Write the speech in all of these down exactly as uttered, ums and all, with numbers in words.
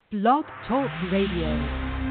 Blog Talk Radio.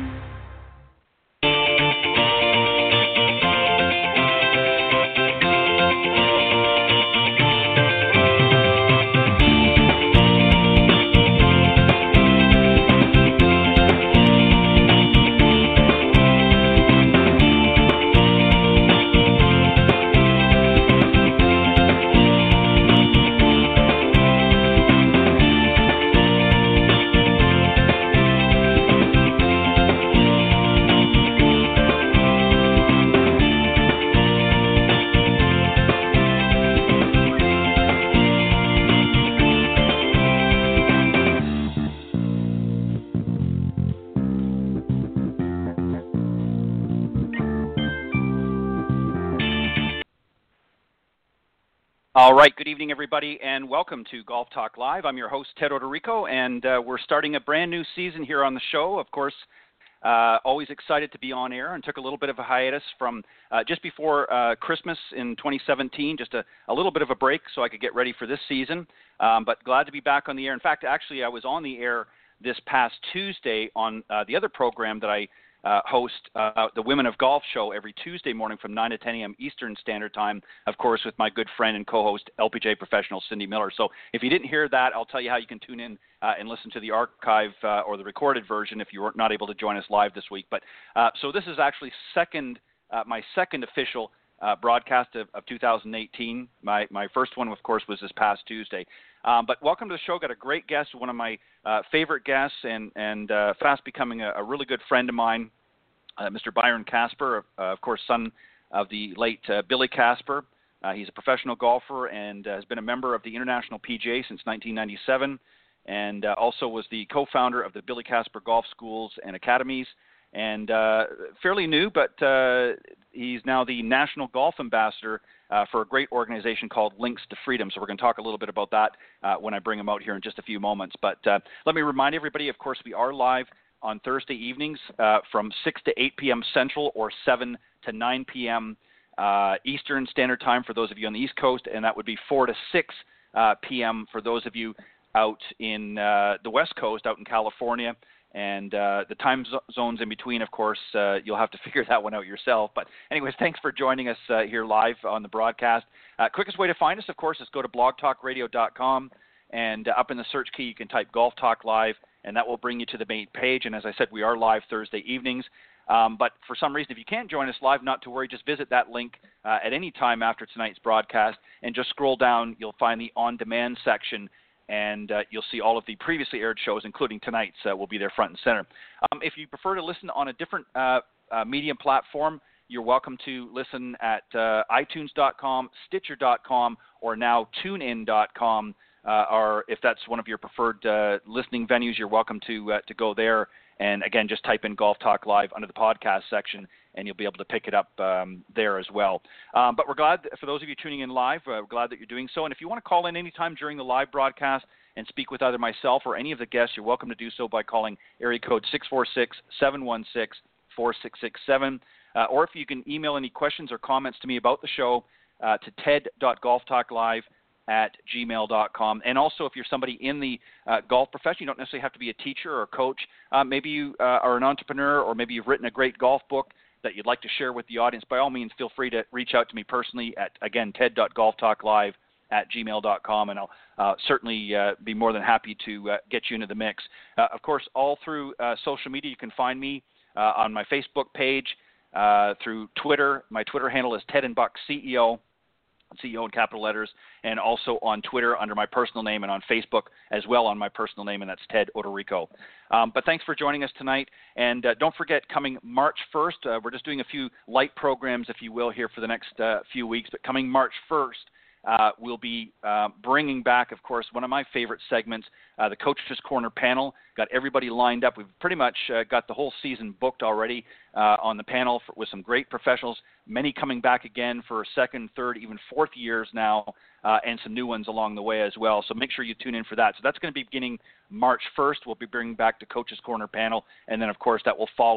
All right, good evening, everybody, and welcome to Golf Talk Live. I'm your host, Ted Odorico, and uh, we're starting a brand new season here on the show. Of course, uh, always excited to be on air, and took a little bit of a hiatus from uh, just before uh, Christmas in twenty seventeen, just a, a little bit of a break so I could get ready for this season, um, but glad to be back on the air. In fact, actually, I was on the air this past Tuesday on uh, the other program that I Uh, host uh, the Women of Golf show every Tuesday morning from nine to ten a.m. Eastern Standard Time, of course, with my good friend and co-host, L P G A professional Cindy Miller. So if you didn't hear that, I'll tell you how you can tune in uh, and listen to the archive uh, or the recorded version if you were not able to join us live this week. But uh, so this is actually second, uh, my second official uh, broadcast of, of two thousand eighteen. My, my first one, of course, was this past Tuesday. Um, but welcome to the show. Got a great guest, one of my uh, favorite guests, and, and uh, fast becoming a, a really good friend of mine, uh, Mister Byron Casper, uh, of course, son of the late uh, Billy Casper. Uh, he's a professional golfer and uh, has been a member of the International P G A since nineteen ninety-seven, and uh, also was the co-founder of the Billy Casper Golf Schools and Academies. And uh, fairly new, but uh, he's now the National Golf Ambassador uh, for a great organization called Links to Freedom. So we're going to talk a little bit about that uh, when I bring him out here in just a few moments. But uh, let me remind everybody, of course, we are live on Thursday evenings uh, from six to eight p.m. Central or seven to nine p.m. Uh, Eastern Standard Time for those of you on the East Coast, and that would be four to six uh, p.m. for those of you out in uh, the West Coast, out in California. And uh, the time zo- zones in between, of course, uh, you'll have to figure that one out yourself. But anyways, thanks for joining us uh, here live on the broadcast. Uh, quickest way to find us, of course, is go to blog talk radio dot com, and uh, up in the search key you can type Golf Talk Live, and that will bring you to the main page. And as I said, we are live Thursday evenings. Um, but for some reason, if you can't join us live, not to worry, just visit that link uh, at any time after tonight's broadcast, and just scroll down. You'll find the on-demand section, and uh, you'll see all of the previously aired shows, including tonight's, uh, will be there front and center. Um, if you prefer to listen on a different uh, uh, medium platform, you're welcome to listen at uh, iTunes dot com, Stitcher dot com, or now TuneIn dot com. Uh, or if that's one of your preferred uh, listening venues, you're welcome to uh, to go there. And again, just type in Golf Talk Live under the podcast section, and you'll be able to pick it up um, there as well. Um, but we're glad, for those of you tuning in live, uh, we're glad that you're doing so. And if you want to call in anytime during the live broadcast and speak with either myself or any of the guests, you're welcome to do so by calling area code six four six, seven one six, four six six seven. Uh, or if you can email any questions or comments to me about the show uh, to ted dot golf talk live at gmail dot com. And also, if you're somebody in the uh, golf profession, you don't necessarily have to be a teacher or a coach. Uh, maybe you uh, are an entrepreneur, or maybe you've written a great golf book that you'd like to share with the audience. By all means, feel free to reach out to me personally at, again, ted dot golf talk live at gmail dot com, and I'll uh, certainly uh, be more than happy to uh, get you into the mix. Uh, of course, all through uh, social media, you can find me uh, on my Facebook page, uh, through Twitter. My Twitter handle is Ted and Buck C E O. C E O in capital letters, and also on Twitter under my personal name, and on Facebook as well on my personal name, and that's Ted Odorico. Um, but thanks for joining us tonight, and uh, don't forget, coming March first, uh, we're just doing a few light programs, if you will, here for the next uh, few weeks, but coming March first, uh, we'll be uh, bringing back, of course, one of my favorite segments, uh, the Coach's Corner panel. Got everybody lined up. We've pretty much uh, got the whole season booked already uh, on the panel for, with some great professionals, many coming back again for second, third, even fourth years now, uh, and some new ones along the way as well. So make sure you tune in for that. So that's going to be beginning March first. We'll be bringing back the Coach's Corner panel, and then, of course, that will follow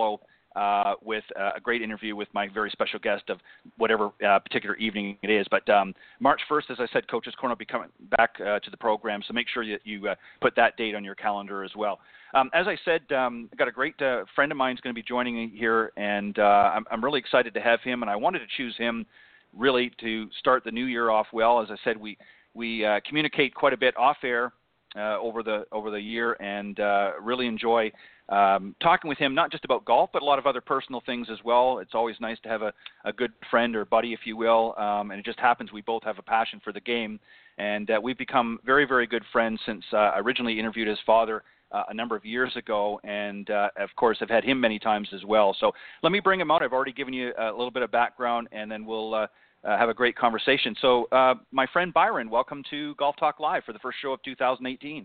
uh, with uh, a great interview with my very special guest of whatever uh, particular evening it is. But um, March first, as I said, Coach's Corner will be coming back uh, to the program, so make sure that you uh, put that date on your calendar as well. Um, as I said, um, I've got a great uh, friend of mine who's going to be joining me here, and uh, I'm, I'm really excited to have him, and I wanted to choose him really to start the new year off well. As I said, we we uh, communicate quite a bit off air uh, over the over the year, and uh, really enjoy um, talking with him, not just about golf, but a lot of other personal things as well. It's always nice to have a, a good friend or buddy, if you will, um, and it just happens we both have a passion for the game, and uh, we've become very, very good friends since uh, I originally interviewed his father Uh, a number of years ago, and uh, of course I've had him many times as well. So let me bring him out. I've already given you a little bit of background, and then we'll uh, uh, have a great conversation. So uh, my friend Byron, welcome to Golf Talk Live for the first show of two thousand eighteen.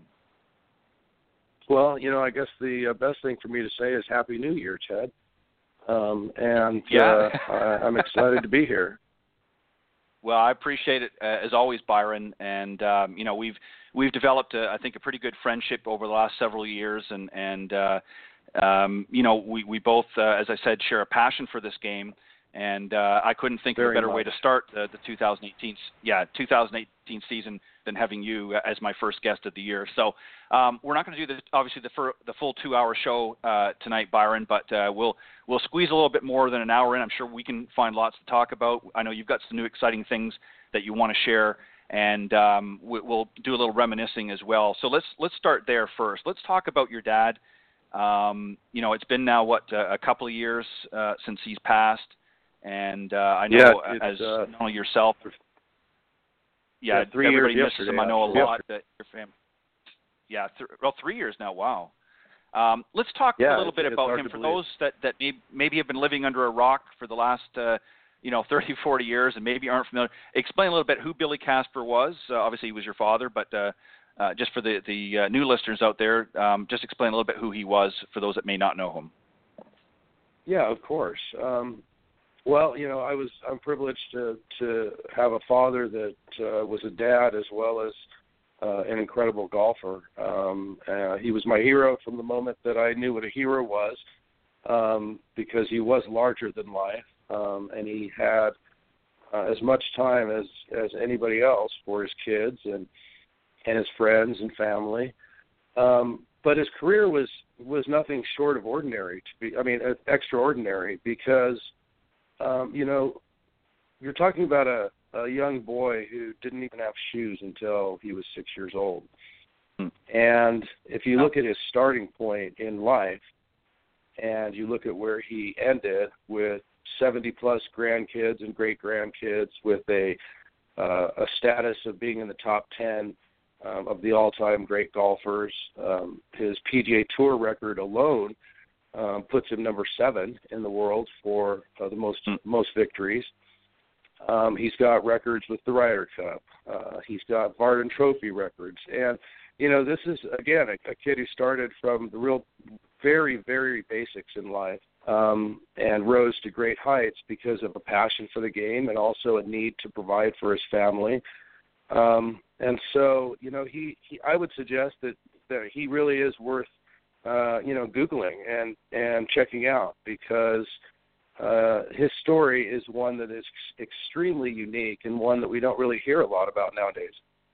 Well, you know, I guess the uh, best thing for me to say is Happy New Year, Ted. Um, and yeah. uh, I'm excited to be here. Well, I appreciate it uh, as always, Byron. And um, you know, we've we've developed, a, I think, a pretty good friendship over the last several years. And and uh, um, you know, we we both, uh, as I said, share a passion for this game. And uh, I couldn't think Very of a better much. way to start the, the two thousand eighteen, yeah, two thousand eighteen season than having you as my first guest of the year. So um, we're not going to do this, obviously the, fir- the full two-hour show uh, tonight, Byron, but uh, we'll we'll squeeze a little bit more than an hour in. I'm sure we can find lots to talk about. I know you've got some new exciting things that you want to share, and um, we, we'll do a little reminiscing as well. So let's let's start there first. Let's talk about your dad. Um, you know, it's been now what uh, a couple of years uh, since he's passed. And uh, I know yeah, as uh, not only yourself, yeah, yeah three everybody years misses him. I know a yeah. lot that your family. Yeah, th- well, three years now. Wow. Um, let's talk yeah, a little bit about him for those that that may, maybe have been living under a rock for the last uh, you know thirty, forty years and maybe aren't familiar. Explain a little bit who Billy Casper was. Uh, obviously, he was your father, but uh, uh, just for the the uh, new listeners out there, um, just explain a little bit who he was for those that may not know him. Yeah, of course. Um, Well, you know, I was I'm privileged to to have a father that uh, was a dad as well as uh, an incredible golfer. Um, uh, he was my hero from the moment that I knew what a hero was, um, because he was larger than life, um, and he had uh, as much time as, as anybody else for his kids and and his friends and family. Um, but his career was was nothing short of ordinary. To be, I mean, extraordinary because. Um, you know, you're talking about a, a young boy who didn't even have shoes until he was six years old. Hmm. And if you look at his starting point in life and you look at where he ended with seventy-plus grandkids and great-grandkids with a, uh, a status of being in the top ten um, of the all-time great golfers, um, his P G A Tour record alone Um, puts him number seven in the world for uh, the most mm. most victories. Um, he's got records with the Ryder Cup. Uh, he's got Vardon Trophy records. And, you know, this is, again, a, a kid who started from the real very, very basics in life um, and rose to great heights because of a passion for the game and also a need to provide for his family. Um, and so, you know, he, he I would suggest that, that he really is worth Uh, you know, Googling and, and checking out because uh, his story is one that is extremely unique and one that we don't really hear a lot about nowadays.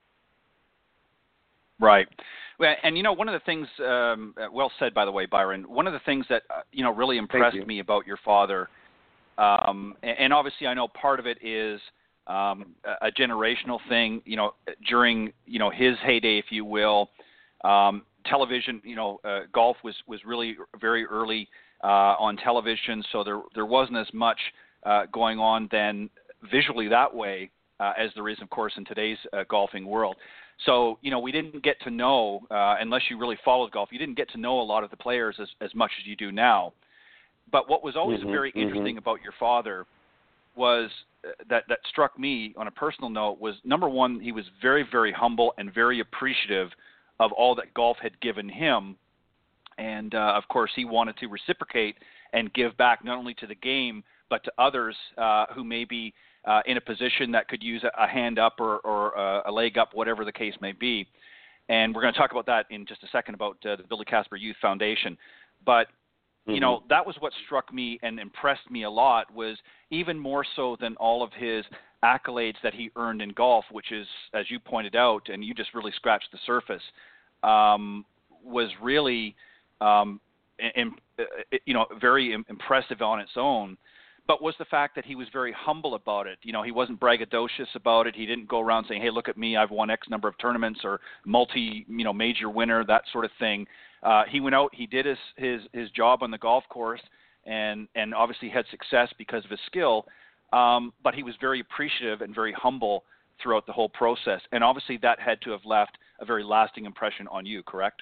Right. Well, and, you know, one of the things, um, well said, by the way, Byron, one of the things that, uh, you know, really impressed me about your father, um, and, and obviously I know part of it is um, a, a generational thing, you know, during, you know, his heyday, if you will, um, television, you know, uh, golf was, was really very early uh, on television, so there there wasn't as much uh, going on then visually that way uh, as there is, of course, in today's uh, golfing world. So, you know, we didn't get to know, uh, unless you really followed golf, you didn't get to know a lot of the players as, as much as you do now. But what was always mm-hmm, very mm-hmm. interesting about your father was uh, that, that struck me on a personal note was, number one, he was very, very humble and very appreciative of all that golf had given him. And, uh, of course, he wanted to reciprocate and give back not only to the game, but to others uh, who may be uh, in a position that could use a, a hand up or, or a leg up, whatever the case may be. And we're going to talk about that in just a second about uh, the Billy Casper Youth Foundation. But you know, that was what struck me and impressed me a lot, was even more so than all of his accolades that he earned in golf, which is, as you pointed out, and you just really scratched the surface, um, was really, um, in, you know, very impressive on its own, but was the fact that he was very humble about it. You know, he wasn't braggadocious about it. He didn't go around saying, hey, look at me, I've won X number of tournaments, or multi, you know, major winner, that sort of thing. Uh, he went out, he did his, his, his job on the golf course, and, and obviously had success because of his skill, um, but he was very appreciative and very humble throughout the whole process. And obviously that had to have left a very lasting impression on you, correct?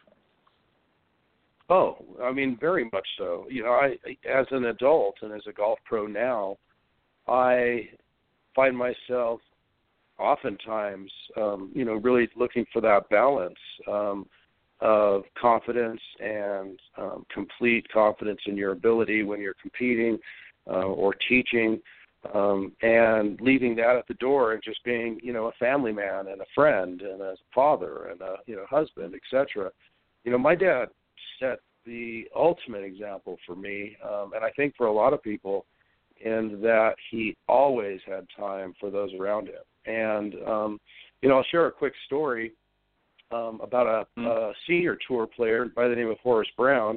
Oh, I mean, very much so. You know, I, as an adult and as a golf pro now, I find myself oftentimes, um, you know, really looking for that balance um, of confidence and um, complete confidence in your ability when you're competing uh, or teaching, um, and leaving that at the door and just being, you know, a family man and a friend and a father and a, you know, husband, et cetera. You know, my dad set the ultimate example for me, um, and I think for a lot of people, in that he always had time for those around him. And, um, you know, I'll share a quick story um, about a, mm-hmm. a senior tour player by the name of Horace Brown.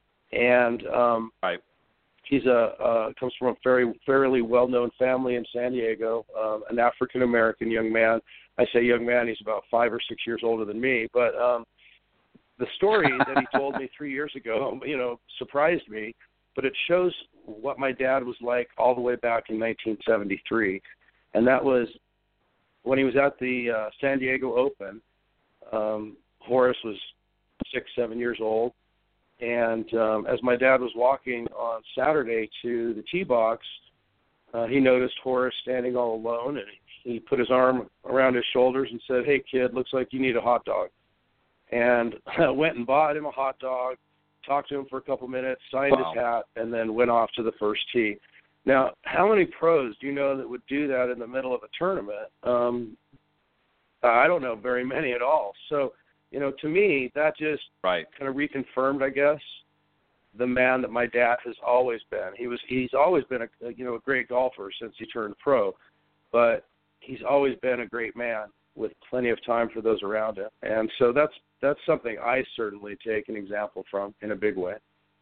And um, right. he's a uh, comes from a very fairly well-known family in San Diego, um, an African-American young man. I say young man, he's about five or six years older than me. But um, the story that he told me three years ago, you know, surprised me. But it shows what my dad was like all the way back in nineteen seventy-three. And that was when he was at the uh, San Diego Open. Um, Horace was six, seven years old. And um, as my dad was walking on Saturday to the tee box, uh, he noticed Horace standing all alone. And he put his arm around his shoulders and said, "Hey, kid, looks like you need a hot dog." And I went and bought him a hot dog, talked to him for a couple minutes, signed wow. his hat, and then went off to the first tee. Now, how many pros do you know that would do that in the middle of a tournament? Um, I don't know very many at all. So, you know, to me, that just right. kind of reconfirmed, I guess, the man that my dad has always been. He was he's always been a you know a great golfer since he turned pro, but he's always been a great man with plenty of time for those around him. And so that's that's something I certainly take an example from in a big way.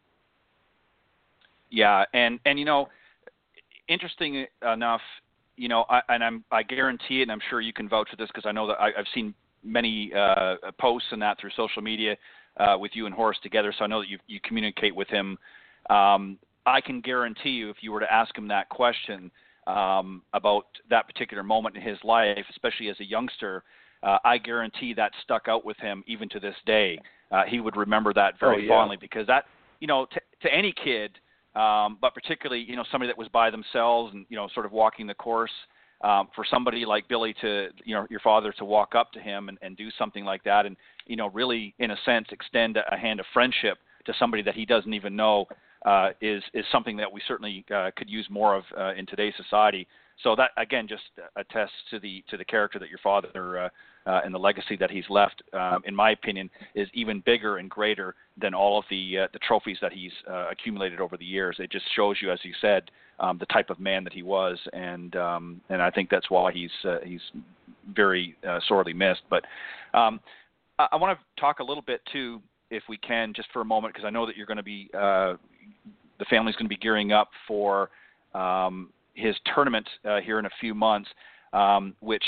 Yeah, and, and you know, interesting enough, you know, I, and I'm, I guarantee it, and I'm sure you can vouch for this because I know that I, I've seen many uh, posts and that through social media uh, with you and Horace together, so I know that you, you communicate with him. Um, I can guarantee you if you were to ask him that question um, about that particular moment in his life, especially as a youngster, uh, I guarantee that stuck out with him even to this day. Uh, he would remember that very oh, yeah. fondly because that, you know, t- to any kid, Um, but particularly, you know, somebody that was by themselves and, you know, sort of walking the course, um, for somebody like Billy to, you know, your father to walk up to him and, and do something like that and, you know, really, in a sense, extend a hand of friendship to somebody that he doesn't even know uh, is is something that we certainly uh, could use more of uh, in today's society. So that, again, just attests to the to the character that your father uh, uh, and the legacy that he's left, um, in my opinion, is even bigger and greater than all of the uh, the trophies that he's uh, accumulated over the years. It just shows you, as you said, um, the type of man that he was, and um, and I think that's why he's uh, he's very uh, sorely missed. But um, I, I want to talk a little bit too, if we can, just for a moment, because I know that you're going to be uh, the family's going to be gearing up for Um, his tournament uh, here in a few months, um, which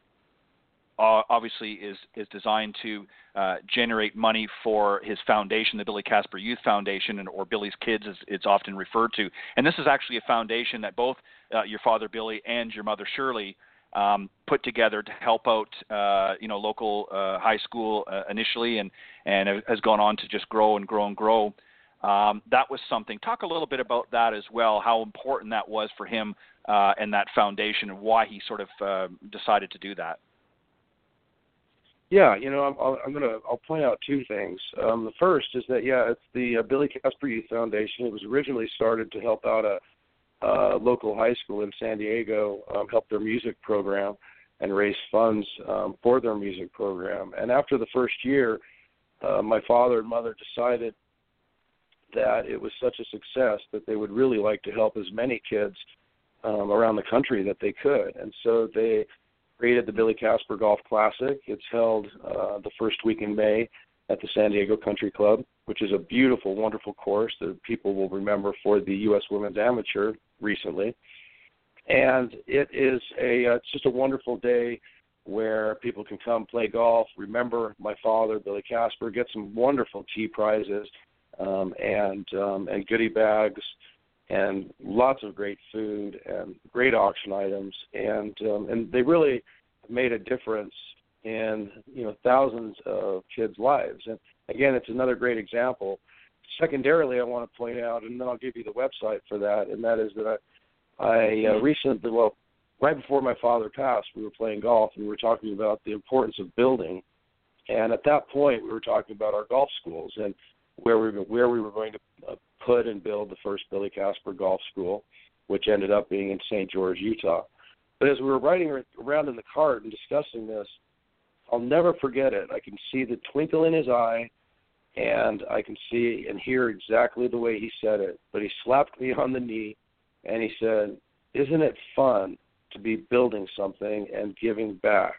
uh, obviously is is designed to uh, generate money for his foundation, the Billy Casper Youth Foundation, and or Billy's Kids, as it's often referred to. And this is actually a foundation that both uh, your father Billy and your mother Shirley um, put together to help out, uh, you know, local uh, high school uh, initially, and and has gone on to just grow and grow and grow. Um, that was something. Talk a little bit about that as well, how important that was for him uh, and that foundation, and why he sort of uh, decided to do that. Yeah, you know, I'm, I'm gonna I'll point out two things. Um, the first is that yeah, it's the uh, Billy Casper Youth Foundation. It was originally started to help out a, a local high school in San Diego, um, help their music program, and raise funds um, for their music program. And after the first year, uh, my father and mother decided that it was such a success that they would really like to help as many kids um, around the country that they could. And so they created the Billy Casper Golf Classic. It's held uh, the first week in May at the San Diego Country Club, which is a beautiful, wonderful course that people will remember for the U S Women's Amateur recently. And it is a uh, it's just a wonderful day where people can come play golf, remember my father, Billy Casper, get some wonderful tee prizes um, and um, and goodie bags and lots of great food and great auction items. And um, and they really made a difference in, you know, thousands of kids' lives. And again, it's another great example. Secondarily, I want to point out, and then I'll give you the website for that, and that is that I, I uh, recently, well, right before my father passed, we were playing golf, and we were talking about the importance of building. And at that point, we were talking about our golf schools and where we were, where we were going to uh, put and build the first Billy Casper Golf School, which ended up being in Saint George, Utah. But as we were riding around in the cart and discussing this, I'll never forget it. I can see the twinkle in his eye, and I can see and hear exactly the way he said it. But he slapped me on the knee, and he said, "Isn't it fun to be building something and giving back?"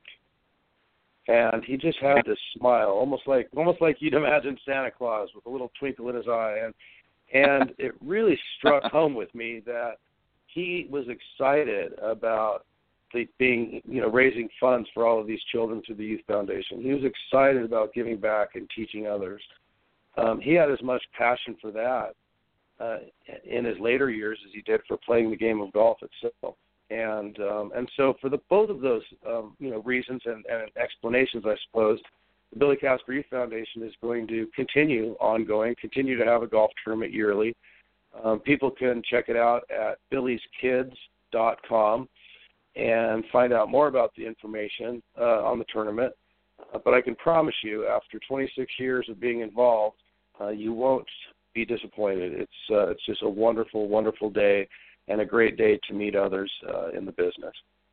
And he just had this smile, almost like almost like you'd imagine Santa Claus with a little twinkle in his eye. And and it really struck home with me that he was excited about the being, you know, raising funds for all of these children through the Youth Foundation. He was excited about giving back and teaching others. Um, he had as much passion for that uh, in his later years as he did for playing the game of golf itself. And um, and so for the both of those um, you know reasons and, and explanations, I suppose, the Billy Casper Youth Foundation is going to continue ongoing, continue to have a golf tournament yearly. Um, people can check it out at billys kids dot com and find out more about the information uh, on the tournament. Uh, but I can promise you, after twenty-six years of being involved, uh, you won't be disappointed. It's uh, it's just a wonderful, wonderful day, and a great day to meet others uh, in the business.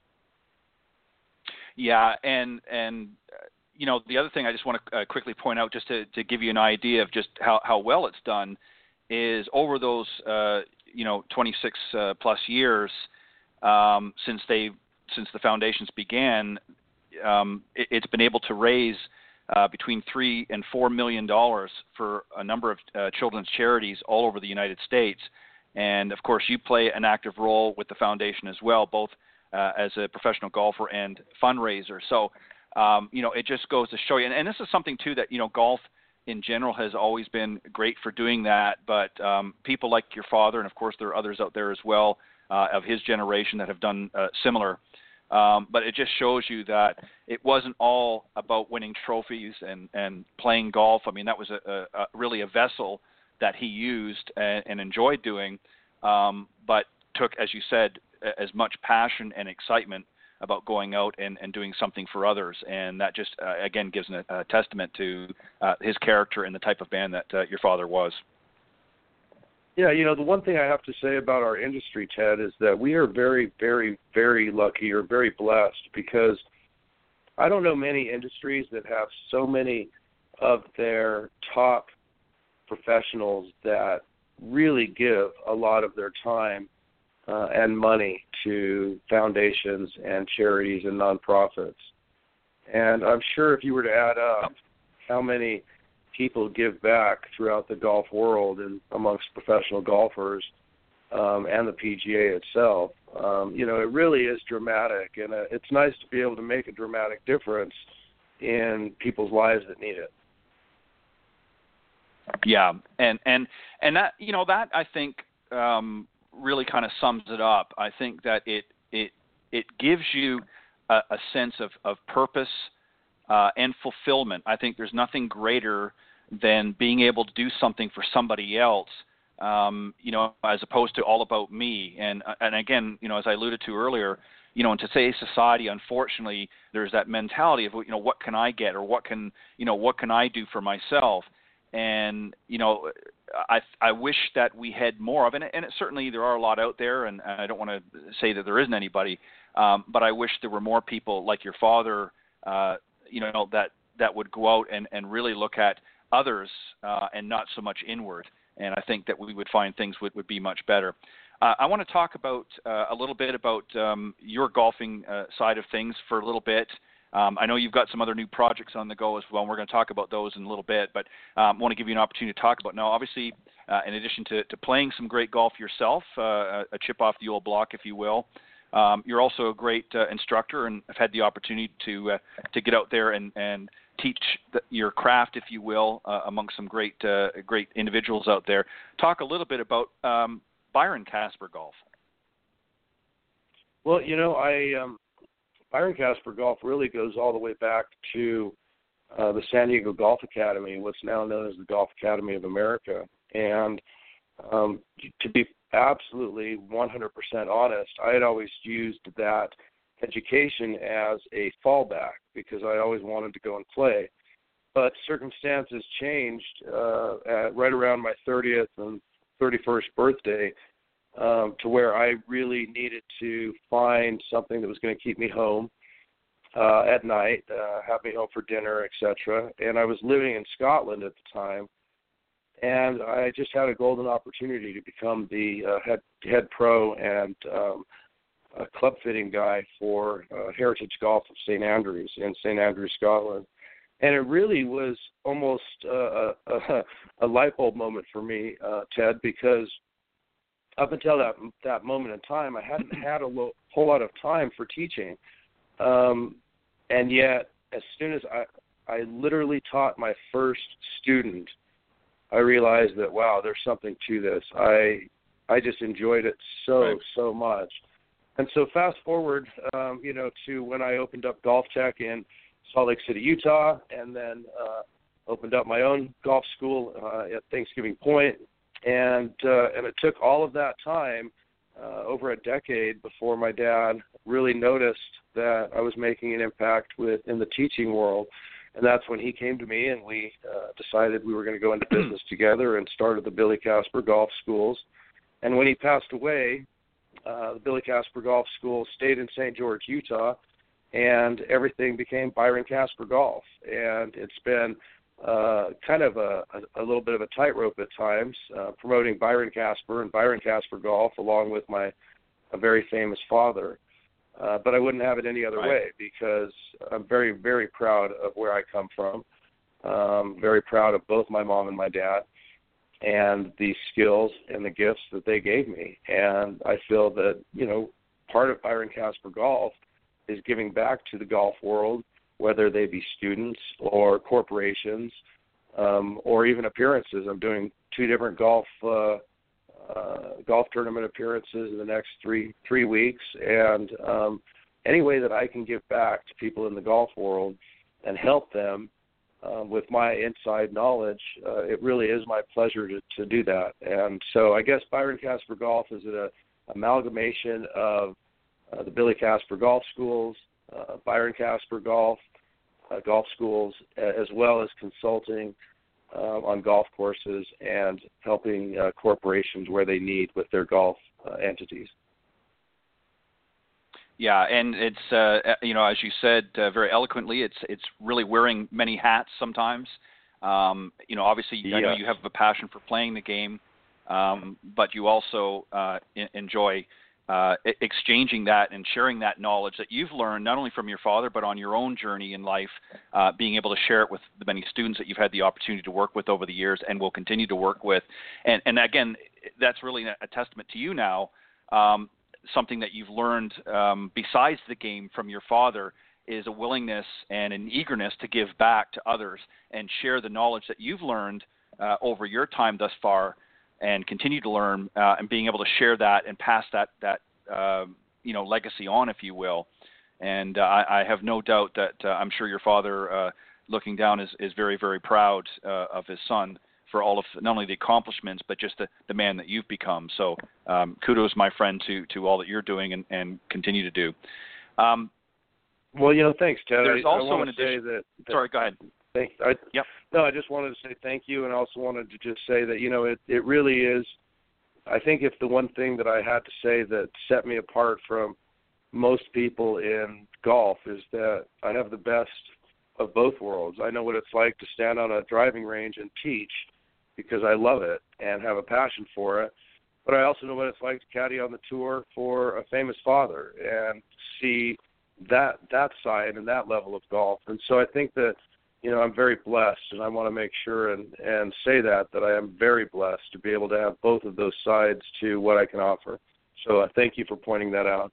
Yeah, and and uh, you know, the other thing I just want to uh, quickly point out, just to, to give you an idea of just how, how well it's done, is over those uh, you know twenty-six uh, plus years um, since they since the foundations began, um, it, it's been able to raise uh, between three and four million dollars for a number of uh, children's charities all over the United States. And, of course, you play an active role with the foundation as well, both uh, as a professional golfer and fundraiser. So, um, you know, it just goes to show you. And, and this is something, too, that, you know, golf in general has always been great for doing that. But um, people like your father, and, of course, there are others out there as well uh, of his generation that have done uh, similar. Um, but it just shows you that it wasn't all about winning trophies and, and playing golf. I mean, that was a, a, a really a vessel that he used and, and enjoyed doing, um, but took, as you said, as much passion and excitement about going out and, and doing something for others. And that just, uh, again, gives a, a testament to uh, his character and the type of man that uh, your father was. Yeah, you know, the one thing I have to say about our industry, Ted, is that we are very, very, very lucky or very blessed, because I don't know many industries that have so many of their top professionals that really give a lot of their time uh, and money to foundations and charities and nonprofits. And I'm sure if you were to add up how many people give back throughout the golf world and amongst professional golfers um, and the P G A itself, um, you know, it really is dramatic. And uh, it's nice to be able to make a dramatic difference in people's lives that need it. Yeah, and and and that, you know, that I think um, really kind of sums it up. I think that it it it gives you a, a sense of, of purpose uh, and fulfillment. I think there's nothing greater than being able to do something for somebody else, um, you know, as opposed to all about me. And and again, you know, as I alluded to earlier, you know, in today's society, unfortunately, there's that mentality of, you know, what can I get, or what can, you know, what can I do for myself? And, you know, I I wish that we had more of it, and it, certainly there are a lot out there, and I don't want to say that there isn't anybody, um, but I wish there were more people like your father, uh, you know, that, that would go out and, and really look at others uh, and not so much inward. and I think that we would find things would, would be much better. Uh, I want to talk about uh, a little bit about um, your golfing uh, side of things for a little bit. Um, I know you've got some other new projects on the go as well, and we're going to talk about those in a little bit, but I um, want to give you an opportunity to talk about now. Obviously, uh, in addition to, to playing some great golf yourself, uh, a chip off the old block, if you will, um, you're also a great uh, instructor, and have had the opportunity to uh, to get out there and, and teach the, your craft, if you will, uh, among some great uh, great individuals out there. Talk a little bit about um, Byron Casper Golf. Well, you know, I um, Byron Casper Golf really goes all the way back to uh, the San Diego Golf Academy, what's now known as the Golf Academy of America. And um, to be absolutely one hundred percent honest, I had always used that education as a fallback because I always wanted to go and play. But circumstances changed uh, at right around my thirtieth and thirty-first birthday, Um, to where I really needed to find something that was going to keep me home uh, at night, uh, have me home for dinner, et cetera. And I was living in Scotland at the time, and I just had a golden opportunity to become the uh, head head pro and um, a club fitting guy for uh, Heritage Golf of Saint Andrews in Saint Andrews, Scotland. And it really was almost uh, a, a light bulb moment for me, uh, Ted, because up until that that moment in time, I hadn't had a lo- whole lot of time for teaching. Um, and yet, as soon as I, I literally taught my first student, I realized that, wow, there's something to this. I I just enjoyed it so, right. so much. And so fast forward, um, you know, to when I opened up Golf Tech in Salt Lake City, Utah, and then uh, opened up my own golf school uh, at Thanksgiving Point. And uh, and it took all of that time, uh, over a decade, before my dad really noticed that I was making an impact with in the teaching world. And that's when he came to me, and we uh, decided we were going to go into business together and started the Billy Casper Golf Schools. And when he passed away, uh, the Billy Casper Golf School stayed in Saint George, Utah, and everything became Byron Casper Golf. And it's been uh, kind of a, a, a little bit of a tightrope at times, uh, promoting Byron Casper and Byron Casper Golf along with my a very famous father. Uh, but I wouldn't have it any other right. way, because I'm very, very proud of where I come from. Um, very proud of both my mom and my dad and the skills and the gifts that they gave me. And I feel that, you know, part of Byron Casper Golf is giving back to the golf world, whether they be students or corporations, um, or even appearances. I'm doing two different golf uh, uh, golf tournament appearances in the next three three weeks, and um, any way that I can give back to people in the golf world and help them uh, with my inside knowledge, uh, it really is my pleasure to, to do that. And so I guess Byron Casper Golf is an amalgamation of uh, the Billy Casper Golf Schools, uh, Byron Casper Golf, uh, golf schools, as well as consulting uh, on golf courses and helping uh, corporations where they need with their golf uh, entities. Yeah, and it's uh, you know, as you said uh, very eloquently, it's it's really wearing many hats sometimes. Um, you know, obviously, yes. I know you have a passion for playing the game, um, but you also uh, in- enjoy uh, exchanging that and sharing that knowledge that you've learned not only from your father, but on your own journey in life, uh, being able to share it with the many students that you've had the opportunity to work with over the years and will continue to work with. And, and again, that's really a testament to you now, um, something that you've learned um, besides the game from your father is a willingness and an eagerness to give back to others and share the knowledge that you've learned uh, over your time thus far, and continue to learn, uh, and being able to share that and pass that that uh, you know legacy on, if you will. And uh, I, I have no doubt that uh, I'm sure your father, uh, looking down, is, is very, very proud uh, of his son for all of not only the accomplishments, but just the, the man that you've become. So um, kudos, my friend, to, to all that you're doing and, and continue to do. Um, well, you know, thanks, Ted. There's I, also I want an to say addition. that, that. Sorry, go ahead. Thank, I, yep. No, I just wanted to say thank you, and also wanted to just say that, you know, it, it really is, I think if the one thing that I had to say that set me apart from most people in golf is that I have the best of both worlds. I know what it's like to stand on a driving range and teach, because I love it and have a passion for it. But I also know what it's like to caddy on the tour for a famous father and see that that side and that level of golf. And so I think that, you know, I'm very blessed, and I want to make sure and, and say that, that I am very blessed to be able to have both of those sides to what I can offer. So uh, thank you for pointing that out.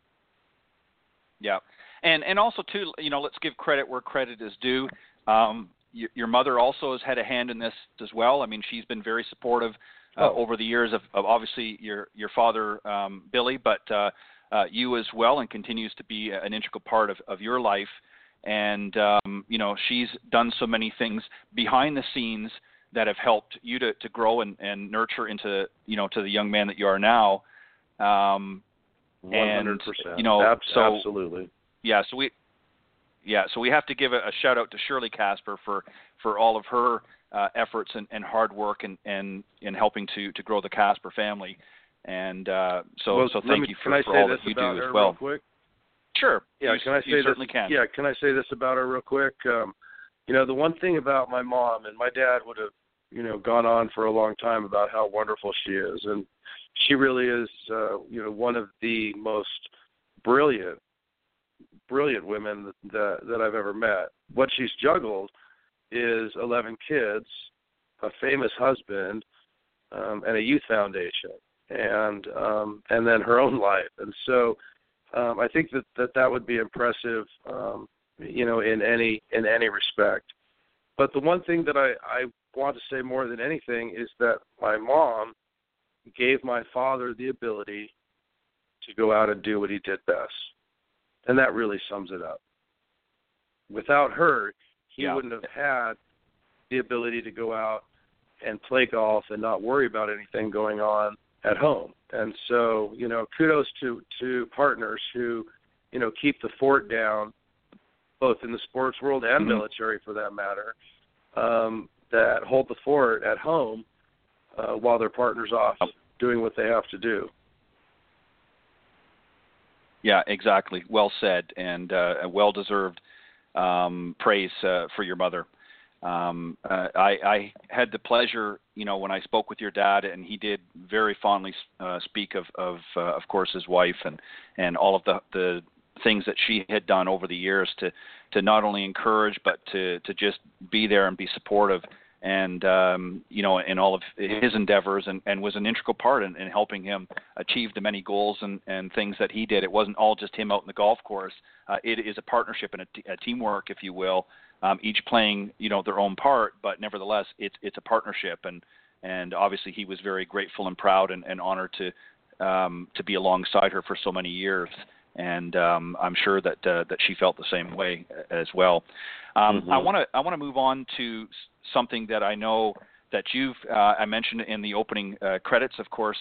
Yeah. And and also, too, you know, let's give credit where credit is due. Um, your, your mother also has had a hand in this as well. I mean, she's been very supportive uh, oh. over the years of, of obviously your, your father, um, Billy, but uh, uh, you as well, and continues to be an integral part of, of your life. And, um, you know, she's done so many things behind the scenes that have helped you to, to grow and, and nurture into, you know, to the young man that you are now. Um, one hundred percent. And, you know, Ab- so, absolutely. Yeah, so we, yeah, so we have to give a, a shout out to Shirley Casper for, for all of her uh, efforts and, and hard work and, and in helping to, to grow the Casper family. And uh, so, well, so thank me, you for, for all that you do as well. Real quick? Sure. Yeah, you, can I say you certainly this? can. Yeah, can I say this about her real quick? Um, you know, the one thing about my mom, and my dad would have, you know, gone on for a long time about how wonderful she is, and she really is, uh, you know, one of the most brilliant, brilliant women that, that that I've ever met. What she's juggled is eleven kids, a famous husband, um, and a youth foundation, and um, and then her own life, and so. Um, I think that, that that would be impressive, um, you know, in any in any respect. But the one thing that I, I want to say more than anything is that my mom gave my father the ability to go out and do what he did best. And that really sums it up. Without her, he yeah. wouldn't have had the ability to go out and play golf and not worry about anything going on at home. And so, you know, kudos to, to partners who, you know, keep the fort down, both in the sports world and mm-hmm. military for that matter, um, that hold the fort at home uh, while their partner's off doing what they have to do. Yeah, exactly. Well said, and uh, well-deserved um, praise uh, for your mother. Um, uh, I, I had the pleasure, you know, when I spoke with your dad, and he did very fondly uh, speak of, of, uh, of course, his wife and, and all of the, the things that she had done over the years to, to not only encourage, but to, to just be there and be supportive, and um, you know, in all of his endeavors, and, and was an integral part in, in helping him achieve the many goals and, and things that he did. It wasn't all just him out in the golf course. Uh, it is a partnership and a, t- a teamwork, if you will. Um, each playing, you know, their own part, but nevertheless, it's it's a partnership, and and obviously he was very grateful and proud and, and honored to um, to be alongside her for so many years, and um, I'm sure that uh, that she felt the same way as well. Um, mm-hmm. I want to I want to move on to something that I know that you've uh, I mentioned in the opening uh, credits, of course,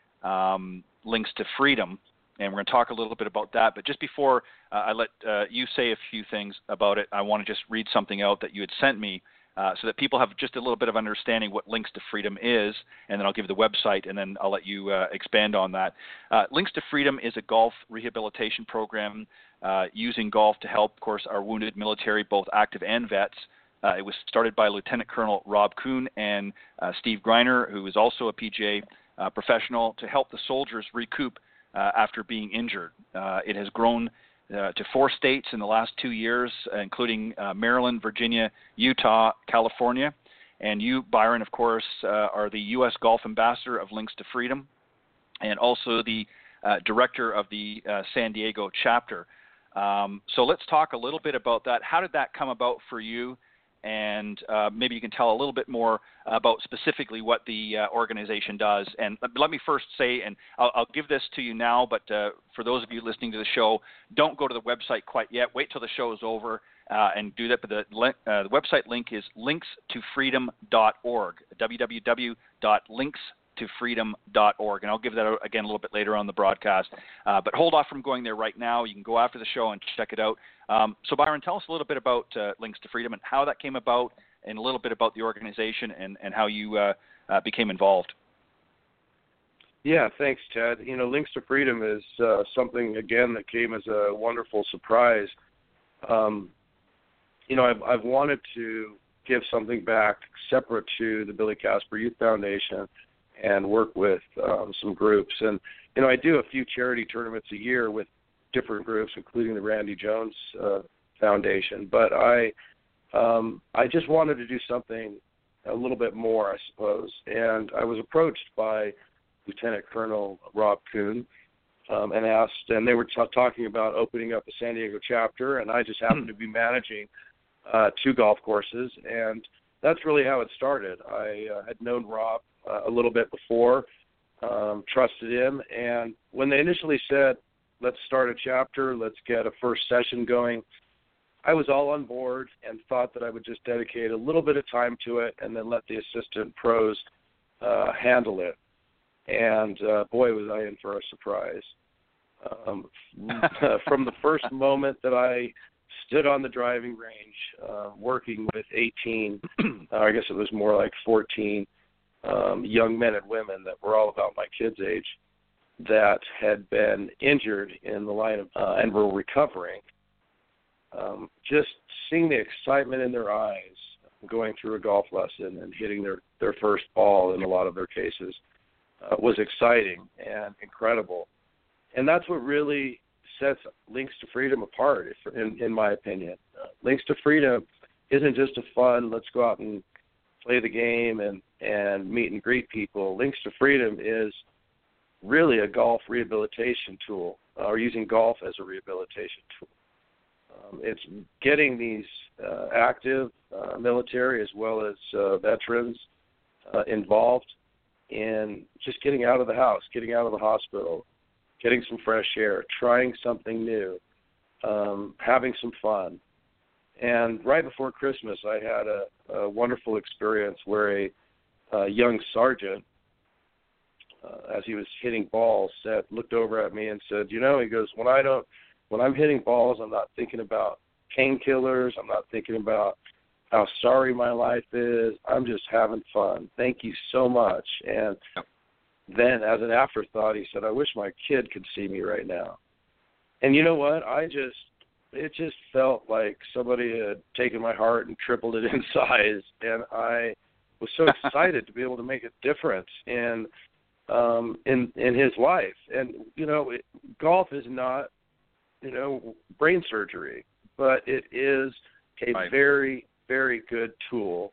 um, Links to Freedom. And we're going to talk a little bit about that. But just before uh, I let uh, you say a few things about it, I want to just read something out that you had sent me uh, so that people have just a little bit of understanding what Links to Freedom is. And then I'll give the website, and then I'll let you uh, expand on that. Uh, Links to Freedom is a golf rehabilitation program uh, using golf to help, of course, our wounded military, both active and vets. Uh, it was started by Lieutenant Colonel Rob Kuhn and uh, Steve Greiner, who is also a P G A uh, professional, to help the soldiers recoup Uh, after being injured. Uh, it has grown uh, to four states in the last two years, including uh, Maryland, Virginia, Utah, California. And you, Byron, of course, uh, are the U S Golf Ambassador of Links to Freedom, and also the uh, director of the uh, San Diego chapter. Um, so let's talk a little bit about that. How did that come about for you? And uh, maybe you can tell a little bit more about specifically what the uh, organization does. And let me first say, and I'll, I'll give this to you now, but uh, for those of you listening to the show, don't go to the website quite yet. Wait till the show is over uh, and do that. But the, uh, the website link is links to freedom dot org, w w w dot links to freedom dot org. And I'll give that out again a little bit later on the broadcast. Uh, but hold off from going there right now. You can go after the show and check it out. Um, so, Byron, tell us a little bit about uh, Links to Freedom and how that came about, and a little bit about the organization and, and how you uh, uh, became involved. Yeah, thanks, Ted. You know, Links to Freedom is uh, something, again, that came as a wonderful surprise. Um, you know, I've, I've wanted to give something back separate to the Billy Casper Youth Foundation and work with um, some groups. And, you know, I do a few charity tournaments a year with different groups, including the Randy Jones uh, Foundation. But I, um, I just wanted to do something a little bit more, I suppose. And I was approached by Lieutenant Colonel Rob Kuhn um, and asked, and they were t- talking about opening up a San Diego chapter, and I just happened to be managing uh, two golf courses, and that's really how it started. I uh, had known Rob uh, a little bit before, um, trusted him, and when they initially said, let's start a chapter, let's get a first session going, I was all on board and thought that I would just dedicate a little bit of time to it and then let the assistant pros uh, handle it. And uh, boy, was I in for a surprise. Um, from the first moment that I stood on the driving range, uh, working with eighteen, uh, I guess it was more like fourteen, um, young men and women that were all about my kids' age that had been injured in the line of, uh, and were recovering. Um, just seeing the excitement in their eyes going through a golf lesson and hitting their, their first ball in a lot of their cases uh, was exciting and incredible. And that's what really sets Links to Freedom apart, if, in, in my opinion. Uh, Links to Freedom isn't just a fun, let's go out and play the game and, and meet and greet people. Links to Freedom is really a golf rehabilitation tool, uh, or using golf as a rehabilitation tool. Um, it's getting these uh, active uh, military as well as uh, veterans uh, involved in just getting out of the house, getting out of the hospital, getting some fresh air, trying something new, um, having some fun. And right before Christmas, I had a, a wonderful experience where a, a young sergeant, uh, as he was hitting balls, said, looked over at me and said, you know, he goes, when I don't, when I'm hitting balls, I'm not thinking about painkillers. I'm not thinking about how sorry my life is. I'm just having fun. Thank you so much. And then as an afterthought, he said, I wish my kid could see me right now. And you know what? I just, it just felt like somebody had taken my heart and tripled it in size. And I was so excited to be able to make a difference in, um, in, in his life. And, you know, it, golf is not, you know, brain surgery, but it is a right. very, very good tool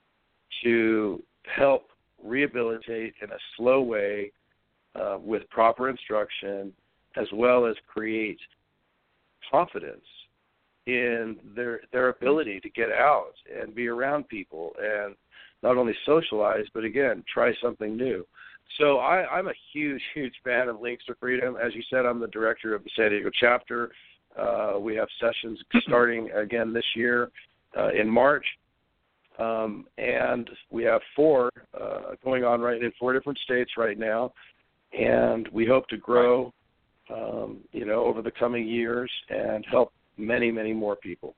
to help rehabilitate in a slow way uh, with proper instruction, as well as create confidence in their their ability to get out and be around people and not only socialize, but again, try something new. So I, I'm a huge, huge fan of Links to Freedom. As you said, I'm the director of the San Diego chapter. Uh, we have sessions starting again this year uh, in March. Um, and we have four uh, going on right in four different states right now. And we hope to grow, um, you know, over the coming years and help many, many more people.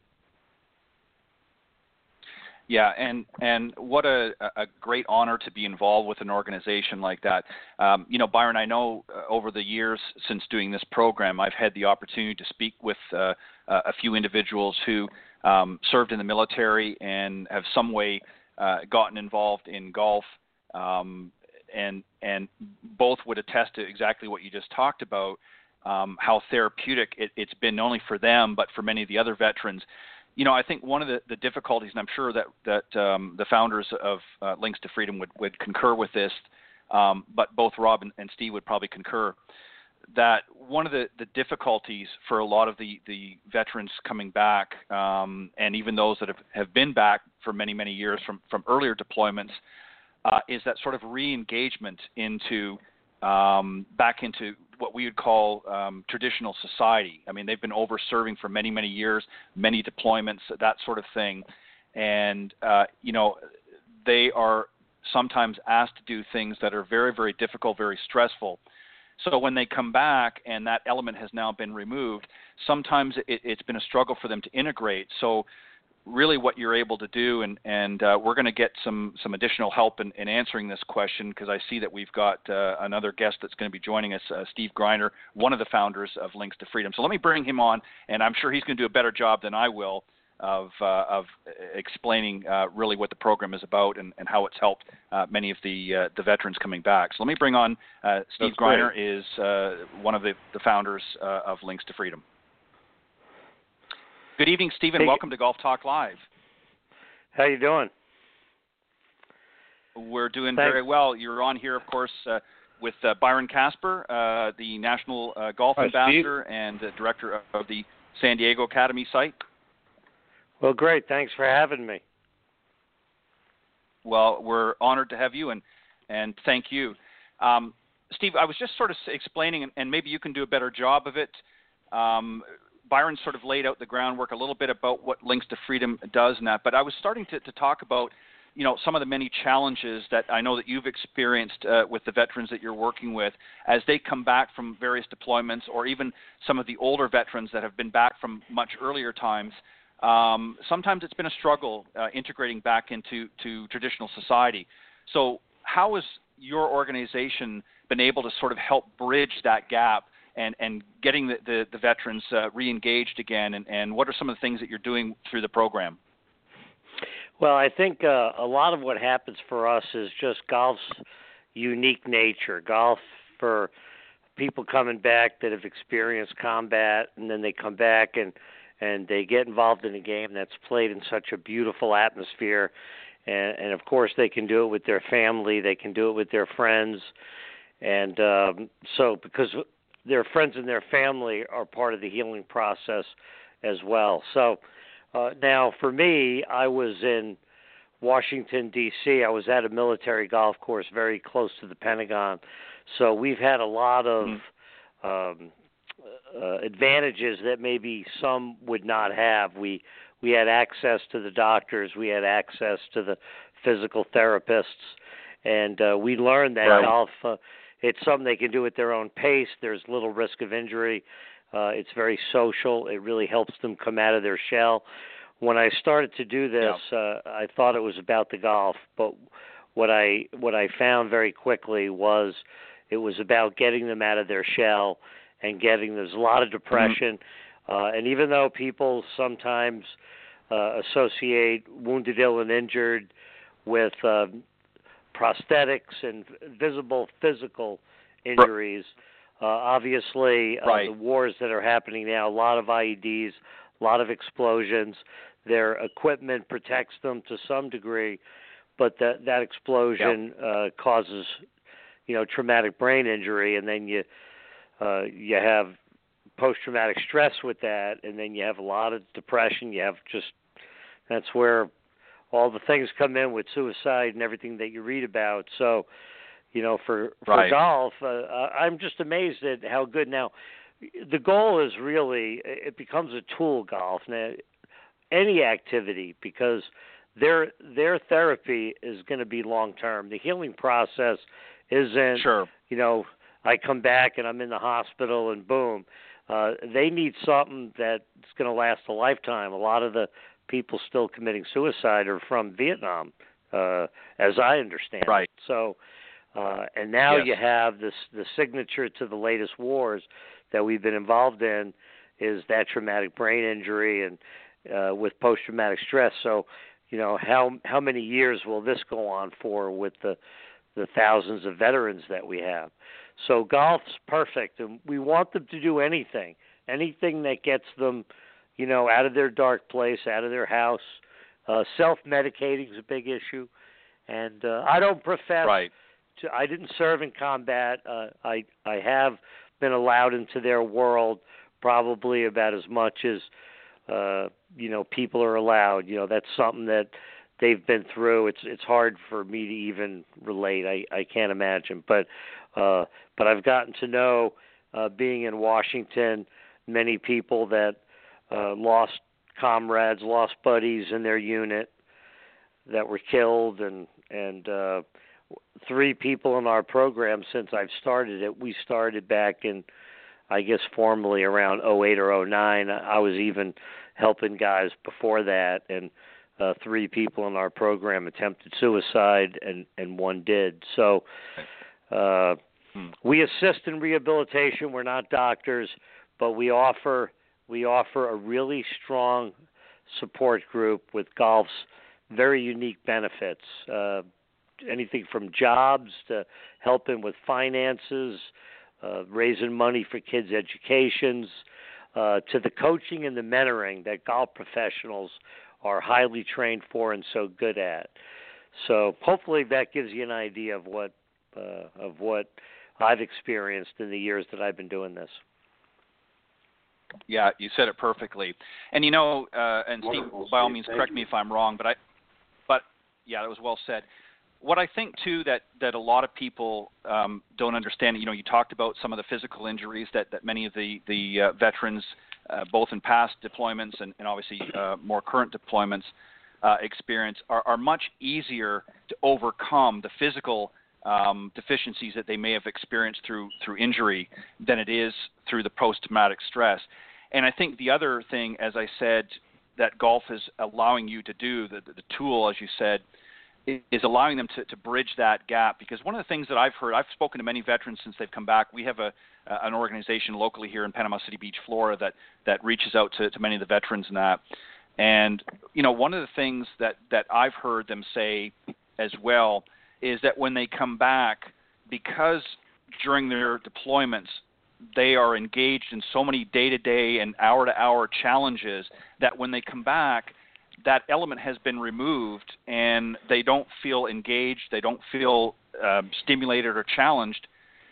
Yeah, and, and what a, a great honor to be involved with an organization like that. Um, you know, Byron, I know uh, over the years since doing this program, I've had the opportunity to speak with uh, a few individuals who um, served in the military and have some way uh, gotten involved in golf, um, and and both would attest to exactly what you just talked about, um, how therapeutic it, it's been not only for them but for many of the other veterans. You know, I think one of the, the difficulties, and I'm sure that, that um, the founders of uh, Links to Freedom would, would concur with this, um, but both Rob and, and Steve would probably concur, that one of the, the difficulties for a lot of the, the veterans coming back, um, and even those that have, have been back for many, many years from, from earlier deployments, uh, is that sort of re-engagement into um, back into what we would call um, traditional society. I mean, they've been over-serving for many, many years, many deployments, that sort of thing. And, uh, you know, they are sometimes asked to do things that are very, very difficult, very stressful. So when they come back and that element has now been removed, sometimes it, it's been a struggle for them to integrate. So really what you're able to do, and, and uh, we're going to get some, some additional help in, in answering this question, because I see that we've got uh, another guest that's going to be joining us, uh, Steve Greiner, one of the founders of Links to Freedom. So let me bring him on, and I'm sure he's going to do a better job than I will of uh, of explaining uh, really what the program is about and, and how it's helped uh, many of the uh, the veterans coming back. So let me bring on uh, Steve That's Greiner, great. is uh, one of the, the founders uh, of Links to Freedom. Good evening, Steve, and Hey. welcome to Golf Talk Live. How you doing? We're doing Thanks. very well. You're on here, of course, uh, with uh, Byron Casper, uh, the National uh, Golf Hi, Ambassador and uh, Director of the San Diego Academy site. Well, great. Thanks for having me. Well, we're honored to have you, and, and thank you. Um, Steve, I was just sort of explaining, and, and maybe you can do a better job of it. Um, Byron sort of laid out the groundwork a little bit about what Links to Freedom does and that, but I was starting to, to talk about, you know, some of the many challenges that I know that you've experienced uh, with the veterans that you're working with as they come back from various deployments, or even some of the older veterans that have been back from much earlier times. Um, sometimes it's been a struggle uh, integrating back into to traditional society. So how has your organization been able to sort of help bridge that gap and, and getting the, the, the veterans uh, re-engaged again, and, and what are some of the things that you're doing through the program? Well, I think uh, a lot of what happens for us is just golf's unique nature. Golf, for people coming back that have experienced combat, and then they come back and, and they get involved in a game that's played in such a beautiful atmosphere. And, and, of course, they can do it with their family. They can do it with their friends. And um, so because their friends and their family are part of the healing process as well. So uh, now for me, I was in Washington, D C. I was at a military golf course very close to the Pentagon. So we've had a lot of mm-hmm. um, uh, advantages that maybe some would not have. We we had access to the doctors. We had access to the physical therapists. And uh, we learned that right. golf, uh, it's something they can do at their own pace. There's little risk of injury. Uh, it's very social. It really helps them come out of their shell. When I started to do this, yeah. uh, I thought it was about the golf, but what I what I found very quickly was it was about getting them out of their shell and getting. There's a lot of depression, mm-hmm. uh, and even though people sometimes uh, associate wounded, ill, and injured with uh, prosthetics and visible physical injuries. Uh, obviously, uh, right. the wars that are happening now, a lot of I E Ds, a lot of explosions. Their equipment protects them to some degree, but that that explosion yep. uh, causes, you know, traumatic brain injury, and then you uh, you have post-traumatic stress with that, and then you have a lot of depression. You have just that's where all the things come in with suicide and everything that you read about. So, you know, for for right. golf, uh, I'm just amazed at how good. Now, the goal is really, it becomes a tool, golf, now, any activity, because their their therapy is going to be long-term. The healing process isn't, sure. you know, I come back and I'm in the hospital and boom. Uh, they need something that's going to last a lifetime. A lot of the people still committing suicide are from Vietnam, uh, as I understand right. it. So, uh, and now yes. you have this the signature to the latest wars that we've been involved in is that traumatic brain injury and uh, with post-traumatic stress. So, you know, how how many years will this go on for with the the thousands of veterans that we have? So golf's perfect, and we want them to do anything, anything that gets them, you know, out of their dark place, out of their house. Uh, self-medicating is a big issue, and uh, I don't profess right. to. I didn't serve in combat. Uh, I I have been allowed into their world probably about as much as uh, you know people are allowed. You know, that's something that they've been through. It's it's hard for me to even relate. I, I can't imagine, but uh, but I've gotten to know uh, being in Washington many people that uh, lost comrades, lost buddies in their unit that were killed, and and uh, three people in our program since I've started it. We started back in, I guess, formally around oh eight or oh nine. I was even helping guys before that, and uh, three people in our program attempted suicide, and, and one did. So uh, hmm. we assist in rehabilitation. We're not doctors, but we offer we offer a really strong support group with golf's very unique benefits. Uh, anything from jobs to helping with finances, uh, raising money for kids' educations, uh, to the coaching and the mentoring that golf professionals are highly trained for and so good at. So hopefully that gives you an idea of what uh, of what I've experienced in the years that I've been doing this. Yeah, you said it perfectly. And you know, uh, and Steve, Wonderful, by all Steve. means, Thank correct you. me if I'm wrong, but I, but yeah, that was well said. What I think too that that a lot of people um, don't understand. You know, you talked about some of the physical injuries that that many of the the uh, veterans, uh, both in past deployments and, and obviously uh, more current deployments, uh, experience are, are much easier to overcome the physical um, deficiencies that they may have experienced through through injury than it is through the post-traumatic stress. And I think the other thing, as I said, that golf is allowing you to do, the, the tool, as you said, is allowing them to, to bridge that gap. Because one of the things that I've heard, I've spoken to many veterans since they've come back. We have a uh, an organization locally here in Panama City Beach, Florida, that, that reaches out to, to many of the veterans and that. And, you know, one of the things that, that I've heard them say as well is that when they come back, because during their deployments, they are engaged in so many day-to-day and hour-to-hour challenges that when they come back, that element has been removed and they don't feel engaged, they don't feel uh, stimulated or challenged.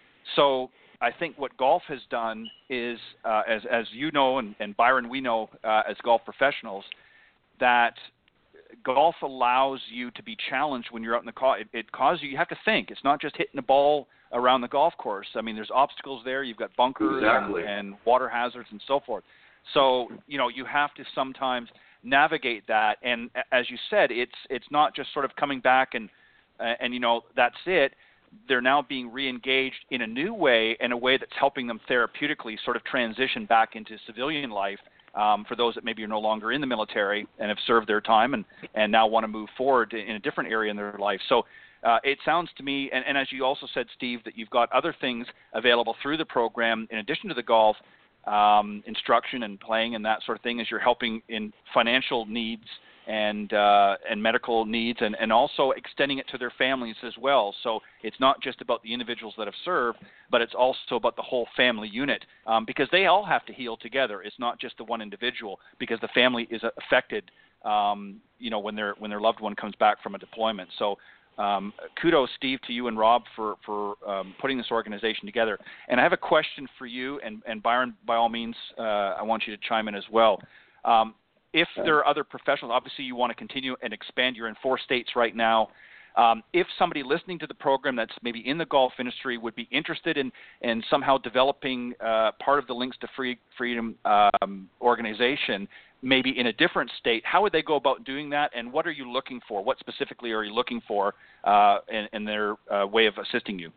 So I think what golf has done is, uh, as, as you know, and, and Byron, we know uh, as golf professionals, that golf allows you to be challenged when you're out in the car. It, it causes you, you have to think. It's not just hitting the ball around the golf course. I mean, there's obstacles there. You've got bunkers Exactly. and, and water hazards and so forth. So, you know, you have to sometimes navigate that. And as you said, it's it's not just sort of coming back and, uh, and you know, that's it. They're now being re-engaged in a new way, in a way that's helping them therapeutically sort of transition back into civilian life. Um, for those that maybe are no longer in the military and have served their time and, and now want to move forward in a different area in their life. So uh, it sounds to me, and, and as you also said, Steve, that you've got other things available through the program in addition to the golf um, instruction and playing and that sort of thing, as you're helping in financial needs and uh, and medical needs, and, and also extending it to their families as well. So it's not just about the individuals that have served, but it's also about the whole family unit, um, because they all have to heal together. It's not just the one individual, because the family is affected, um, you know, when their when their loved one comes back from a deployment. So um, kudos, Steve, to you and Rob for for um, putting this organization together. And I have a question for you, and, and Byron, by all means, uh, I want you to chime in as well. Um, If there are other professionals, obviously you want to continue and expand. You're in four states right now. Um, if somebody listening to the program that's maybe in the golf industry would be interested in, in somehow developing uh, part of the Links to Free, Freedom um, organization, maybe in a different state, how would they go about doing that, and what are you looking for? What specifically are you looking for uh, in, in their uh, way of assisting you?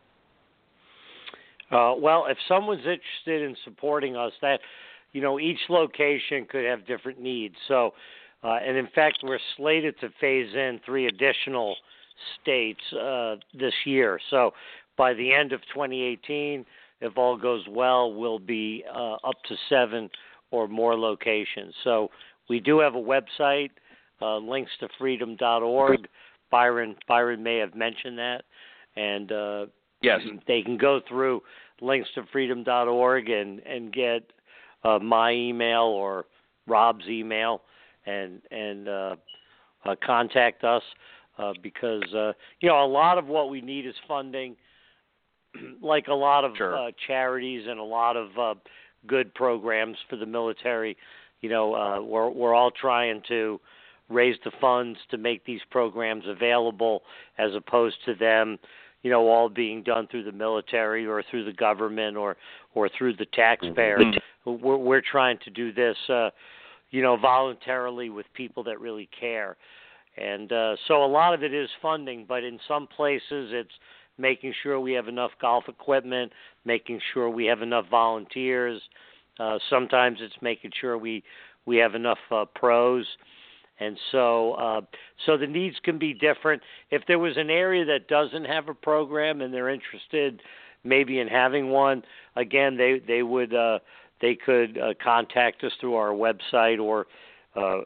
Uh, well, if someone's interested in supporting us, that you know, each location could have different needs. So, uh, and in fact, we're slated to phase in three additional states uh, this year. So by the end of twenty eighteen, if all goes well, we'll be uh, up to seven or more locations. So we do have a website, uh, links to freedom dot org. Byron, Byron may have mentioned that. And uh, yes, they can go through links to freedom dot org and, and get Uh, my email or Rob's email, and and uh, uh, contact us uh, because uh, you know a lot of what we need is funding, like a lot of sure. uh, charities and a lot of uh, good programs for the military. You know, uh, we're we're all trying to raise the funds to make these programs available, as opposed to them, you know, all being done through the military or through the government or or through the taxpayer. Mm-hmm. We're, we're trying to do this, uh, you know, voluntarily with people that really care. And uh, so a lot of it is funding, but in some places it's making sure we have enough golf equipment, making sure we have enough volunteers. Uh, sometimes it's making sure we, we have enough uh, pros. And so uh, so the needs can be different. If there was an area that doesn't have a program and they're interested maybe in having one, again, they, they would uh, they could uh, contact us through our website or uh,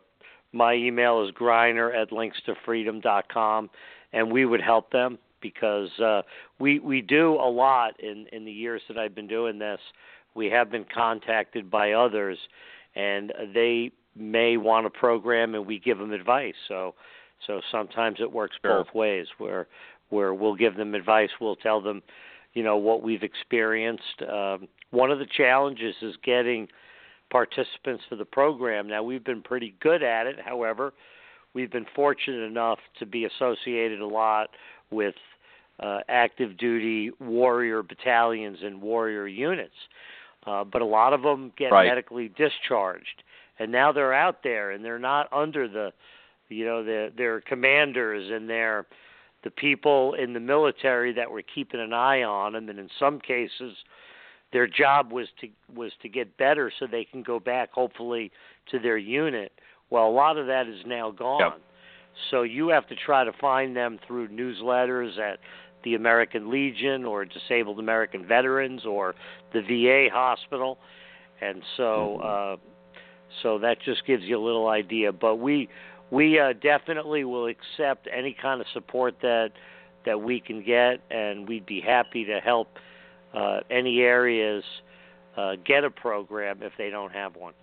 my email is griner at links to freedom dot com, and we would help them because uh, we we do a lot in, in the years that I've been doing this. We have been contacted by others, and they may want a program, and we give them advice. So so sometimes it works sure. both ways, where where we'll give them advice, we'll tell them, you know, what we've experienced. Um, one of the challenges is getting participants for the program. Now, we've been pretty good at it. However, we've been fortunate enough to be associated a lot with uh, active duty warrior battalions and warrior units. Uh, but a lot of them get right. medically discharged, and now they're out there, and they're not under the, you know, the, their commanders and their the people in the military that were keeping an eye on them, and in some cases, their job was to was to get better so they can go back, hopefully, to their unit. Well, a lot of that is now gone. Yep. So you have to try to find them through newsletters at the American Legion or Disabled American Veterans or the V A hospital, and so uh, so that just gives you a little idea. But we we uh, definitely will accept any kind of support that that we can get, and we'd be happy to help uh, any areas uh, get a program if they don't have one.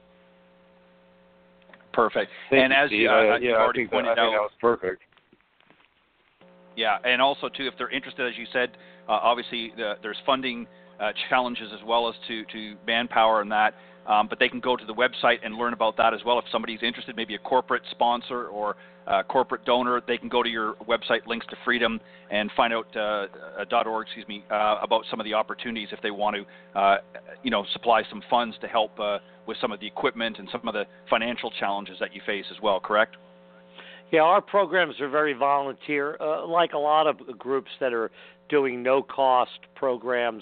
Perfect. Thank and you, as Steve. you, uh, uh, you've yeah, I already think that, pointed I think out, that was perfect. Yeah, and also too, if they're interested, as you said, uh, obviously the, there's funding uh, challenges as well as to, to manpower and that, um, but they can go to the website and learn about that as well. If somebody's interested, maybe a corporate sponsor or a corporate donor, they can go to your website, Links to Freedom, and find out uh, uh, .org, excuse me, uh, about some of the opportunities if they want to, uh, you know, supply some funds to help uh, with some of the equipment and some of the financial challenges that you face as well. Correct? Yeah, our programs are very volunteer, uh, like a lot of groups that are doing no-cost programs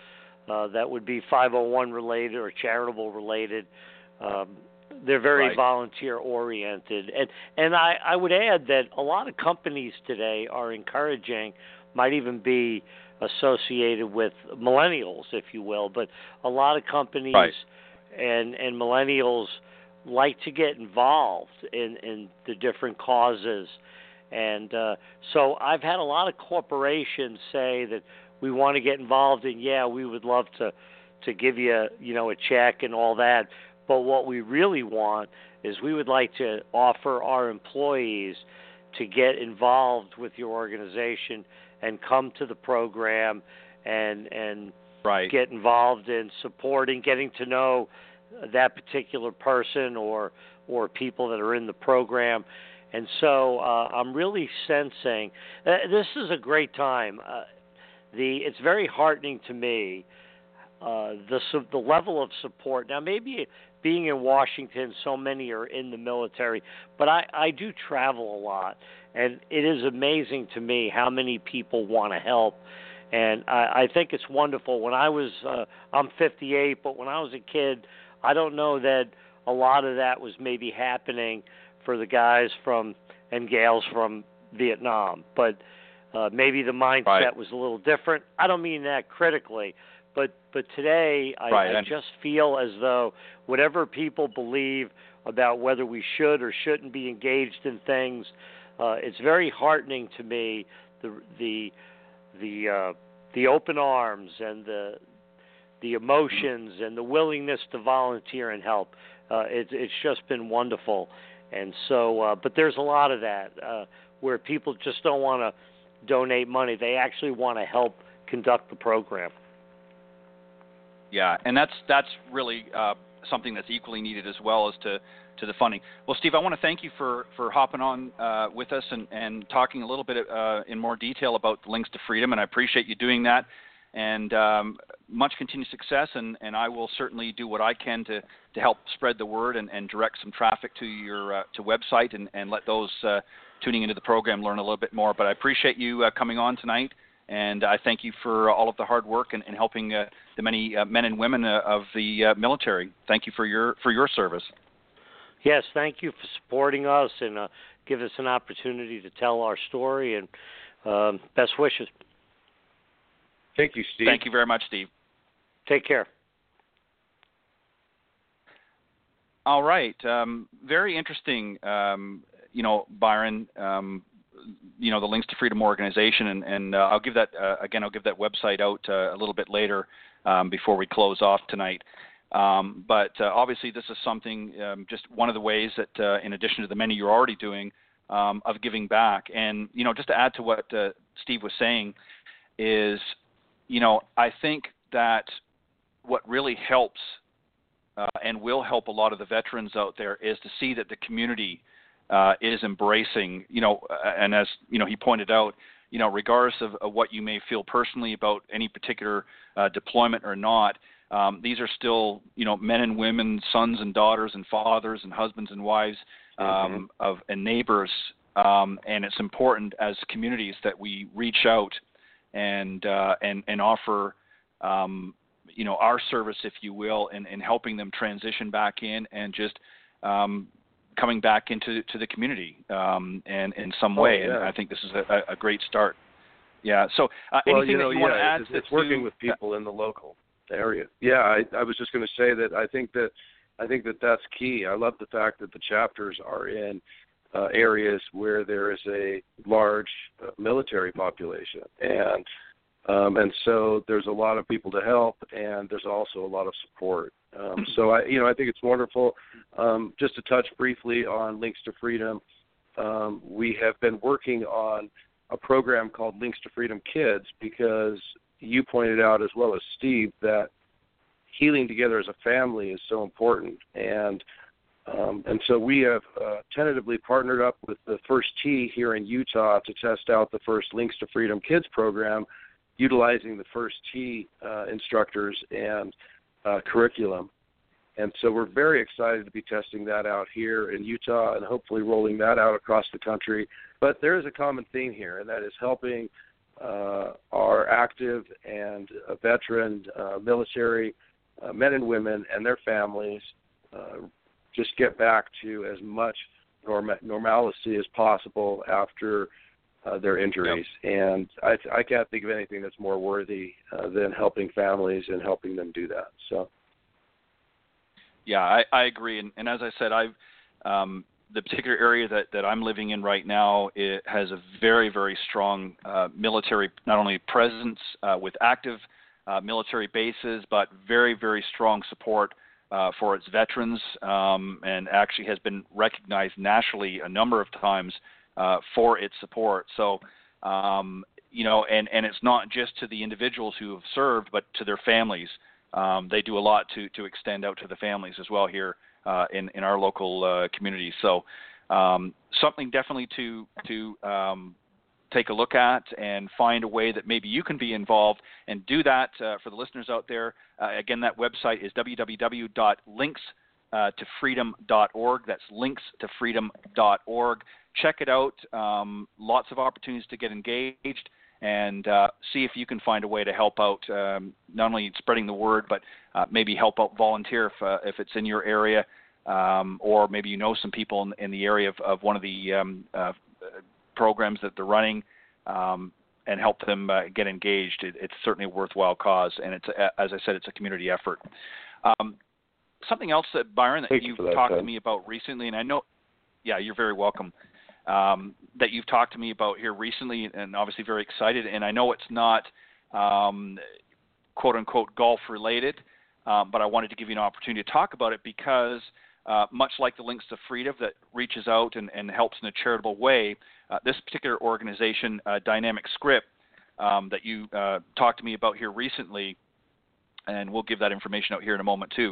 uh, that would be five oh one related or charitable related. Um, they're very right. volunteer-oriented. And, and I, I would add that a lot of companies today are encouraging, might even be associated with millennials, if you will, but a lot of companies right. and, and millennials like to get involved in, in the different causes. And uh, so I've had a lot of corporations say that we want to get involved in, yeah, we would love to, to give you, you know, a check and all that. But what we really want is we would like to offer our employees to get involved with your organization and come to the program and, and right. get involved in supporting, getting to know that particular person or or people that are in the program. And so uh, I'm really sensing uh, this is a great time. Uh, the it's very heartening to me uh, the the level of support. Now, maybe being in Washington, so many are in the military, but I, I do travel a lot, and it is amazing to me how many people want to help. And I, I think it's wonderful. When I was uh, I'm fifty-eight, but when I was a kid, I don't know that a lot of that was maybe happening for the guys from and gals from Vietnam, but uh, maybe the mindset right. was a little different. I don't mean that critically, but but today I, right. I just feel as though whatever people believe about whether we should or shouldn't be engaged in things, uh, it's very heartening to me the the the uh, the open arms and the the emotions and the willingness to volunteer and help. Uh, it's it's just been wonderful. And so, uh, but there's a lot of that uh, where people just don't want to donate money. They actually want to help conduct the program. Yeah, and that's that's really uh, something that's equally needed as well as to, to the funding. Well, Steve, I want to thank you for, for hopping on uh, with us and, and talking a little bit uh, in more detail about Links to Freedom, and I appreciate you doing that. And um, much continued success, and, and I will certainly do what I can to, to help spread the word and, and direct some traffic to your uh, to website and, and let those uh, tuning into the program learn a little bit more. But I appreciate you uh, coming on tonight, and I thank you for all of the hard work and, and helping uh, the many uh, men and women uh, of the uh, military. Thank you for your for your service. Yes, thank you for supporting us and uh, give us an opportunity to tell our story, and um, best wishes. Thank you, Steve. Thank you very much, Steve. Take care. All right. Um, very interesting, um, you know, Byron, um, you know, the Links to Freedom organization. And, and uh, I'll give that, uh, again, I'll give that website out uh, a little bit later um, before we close off tonight. Um, but uh, obviously this is something, um, just one of the ways that uh, in addition to the many you're already doing, um, of giving back. And, you know, just to add to what uh, Steve was saying is, you know, I think that what really helps uh, and will help a lot of the veterans out there is to see that the community uh, is embracing, you know, uh, and as, you know, he pointed out, you know, regardless of, of what you may feel personally about any particular uh, deployment or not, um, these are still, you know, men and women, sons and daughters and fathers and husbands and wives um, mm-hmm. of and neighbors. Um, and it's important as communities that we reach out and uh, and and offer, um, you know, our service, if you will, in, in helping them transition back in and just um, coming back into to the community um, and in some way. Oh, yeah. And I think this is a, a great start. Yeah. So uh, well, anything you know, that you yeah, want to add? It's, it's working to, with people in the local area. Yeah, I, I was just going to say that I think that I think that that's key. I love the fact that the chapters are in uh, areas where there is a large uh, military population, and um, and so there's a lot of people to help, and there's also a lot of support. Um, so I, you know, I think it's wonderful. Um, just to touch briefly on Links to Freedom, um, we have been working on a program called Links to Freedom Kids because you pointed out, as well as Steve, that healing together as a family is so important. And um, and so we have uh, tentatively partnered up with the First Tee here in Utah to test out the first Links to Freedom Kids program, utilizing the First Tee uh, instructors and uh, curriculum. And so we're very excited to be testing that out here in Utah and hopefully rolling that out across the country. But there is a common theme here, and that is helping uh, our active and uh, veteran uh, military uh, men and women and their families uh, just get back to as much norm- normalcy as possible after uh, their injuries. Yep. And I, I can't think of anything that's more worthy uh, than helping families and helping them do that. So. Yeah, I, I agree. And, and as I said, I've um, the particular area that, that I'm living in right now, it has a very, very strong uh, military, not only presence uh, with active uh, military bases, but very, very strong support uh, for its veterans, um, and actually has been recognized nationally a number of times uh, for its support. So, um, you know, and, and it's not just to the individuals who have served, but to their families. Um, they do a lot to, to extend out to the families as well here uh, in, in our local uh, community. So um, something definitely to, to um, take a look at and find a way that maybe you can be involved and do that uh, for the listeners out there. Uh, again, that website is w w w dot links to freedom dot org. That's links to freedom dot org. Check it out. Um, lots of opportunities to get engaged. And uh, see if you can find a way to help out, um, not only spreading the word, but uh, maybe help out volunteer if, uh, if it's in your area, um, or maybe you know some people in, in the area of, of one of the um, uh, programs that they're running, um, and help them uh, get engaged. It, it's certainly a worthwhile cause, and it's, as I said, it's a community effort. Um, something else that, Byron, that Thank you've you that, talked Ted. to me about recently, and I know, yeah, you're very welcome. Um, that you've talked to me about here recently, and obviously very excited. And I know it's not um, quote unquote golf related, um, but I wanted to give you an opportunity to talk about it because uh, much like the Links to Freedom that reaches out and, and helps in a charitable way, uh, this particular organization, uh, Dynamic Script, um, that you uh, talked to me about here recently, and we'll give that information out here in a moment too,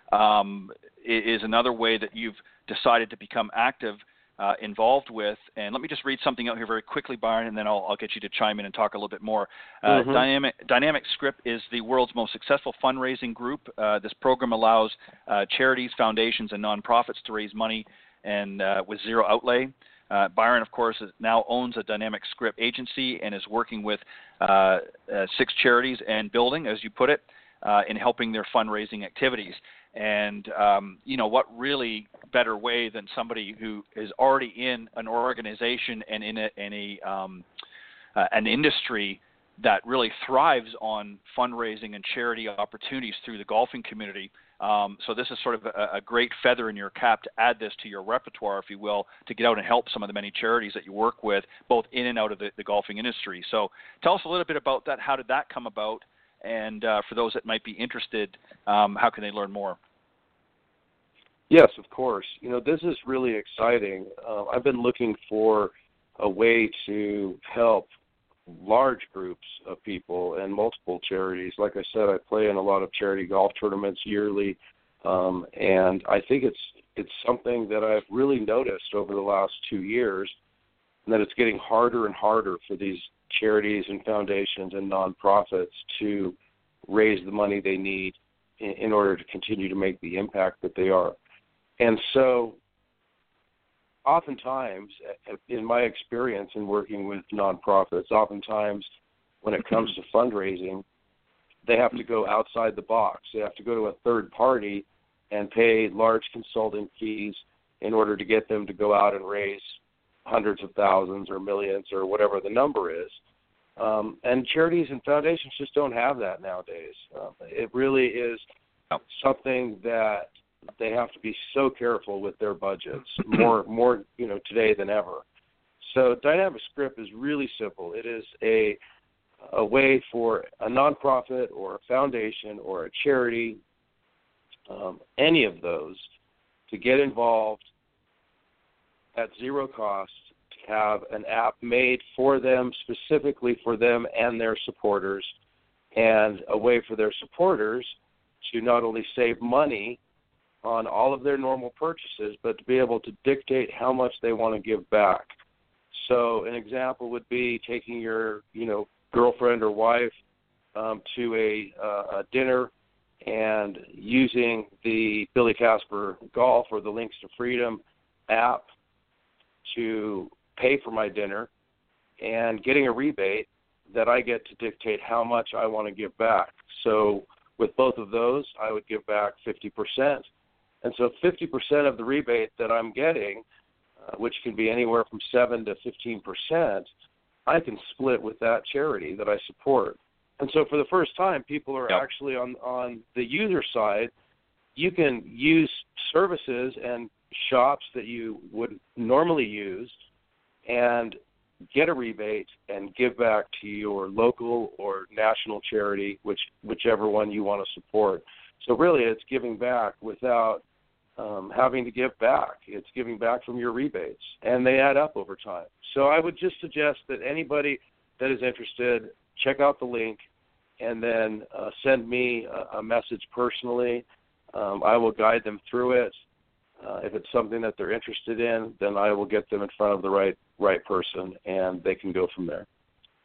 um, is another way that you've decided to become active Uh, involved with. And let me just read something out here very quickly, Byron, and then I'll, I'll get you to chime in and talk a little bit more. Uh, mm-hmm. Dynamic, Dynamic Script is the world's most successful fundraising group. Uh, this program allows uh, charities, foundations, and nonprofits to raise money and uh, with zero outlay. Uh, Byron, of course, now owns a Dynamic Script agency and is working with uh, uh, six charities and building, as you put it, uh, in helping their fundraising activities. And, um, you know, what really better way than somebody who is already in an organization and in a, in a um, uh, an industry that really thrives on fundraising and charity opportunities through the golfing community. Um, so this is sort of a, a great feather in your cap to add this to your repertoire, if you will, to get out and help some of the many charities that you work with, both in and out of the, the golfing industry. So tell us a little bit about that. How did that come about? And uh, for those that might be interested, um, how can they learn more? Yes, of course. You know, this is really exciting. Uh, I've been looking for a way to help large groups of people and multiple charities. Like I said, I play in a lot of charity golf tournaments yearly, um, and I think it's it's something that I've really noticed over the last two years, and that it's getting harder and harder for these charities and foundations and nonprofits to raise the money they need in, in order to continue to make the impact that they are. And so oftentimes, in my experience in working with nonprofits, oftentimes when it comes to fundraising, they have to go outside the box. They have to go to a third party and pay large consulting fees in order to get them to go out and raise hundreds of thousands or millions or whatever the number is. Um, and charities and foundations just don't have that nowadays. Uh, it really is something that they have to be so careful with their budgets, more, more, you know, today than ever. So Dynamic Script is really simple. It is a a way for a nonprofit or a foundation or a charity, um, any of those, to get involved at zero cost, to have an app made for them, specifically for them and their supporters, and a way for their supporters to not only save money on all of their normal purchases, but to be able to dictate how much they want to give back. So an example would be taking your, you know, girlfriend or wife um, to a, uh, a dinner and using the Billy Casper Golf or the Links to Freedom app to pay for my dinner and getting a rebate that I get to dictate how much I want to give back. So with both of those, I would give back fifty percent. And so fifty percent of the rebate that I'm getting, uh, which can be anywhere from seven to fifteen percent, I can split with that charity that I support. And so for the first time, people are yep. actually on, on the user side. You can use services and shops that you would normally use and get a rebate and give back to your local or national charity, which whichever one you want to support. So really it's giving back without um, having to give back. It's giving back from your rebates, and they add up over time. So I would just suggest that anybody that is interested, check out the link and then uh, send me a, a message personally. Um, I will guide them through it. Uh, if it's something that they're interested in, then I will get them in front of the right right person, and they can go from there.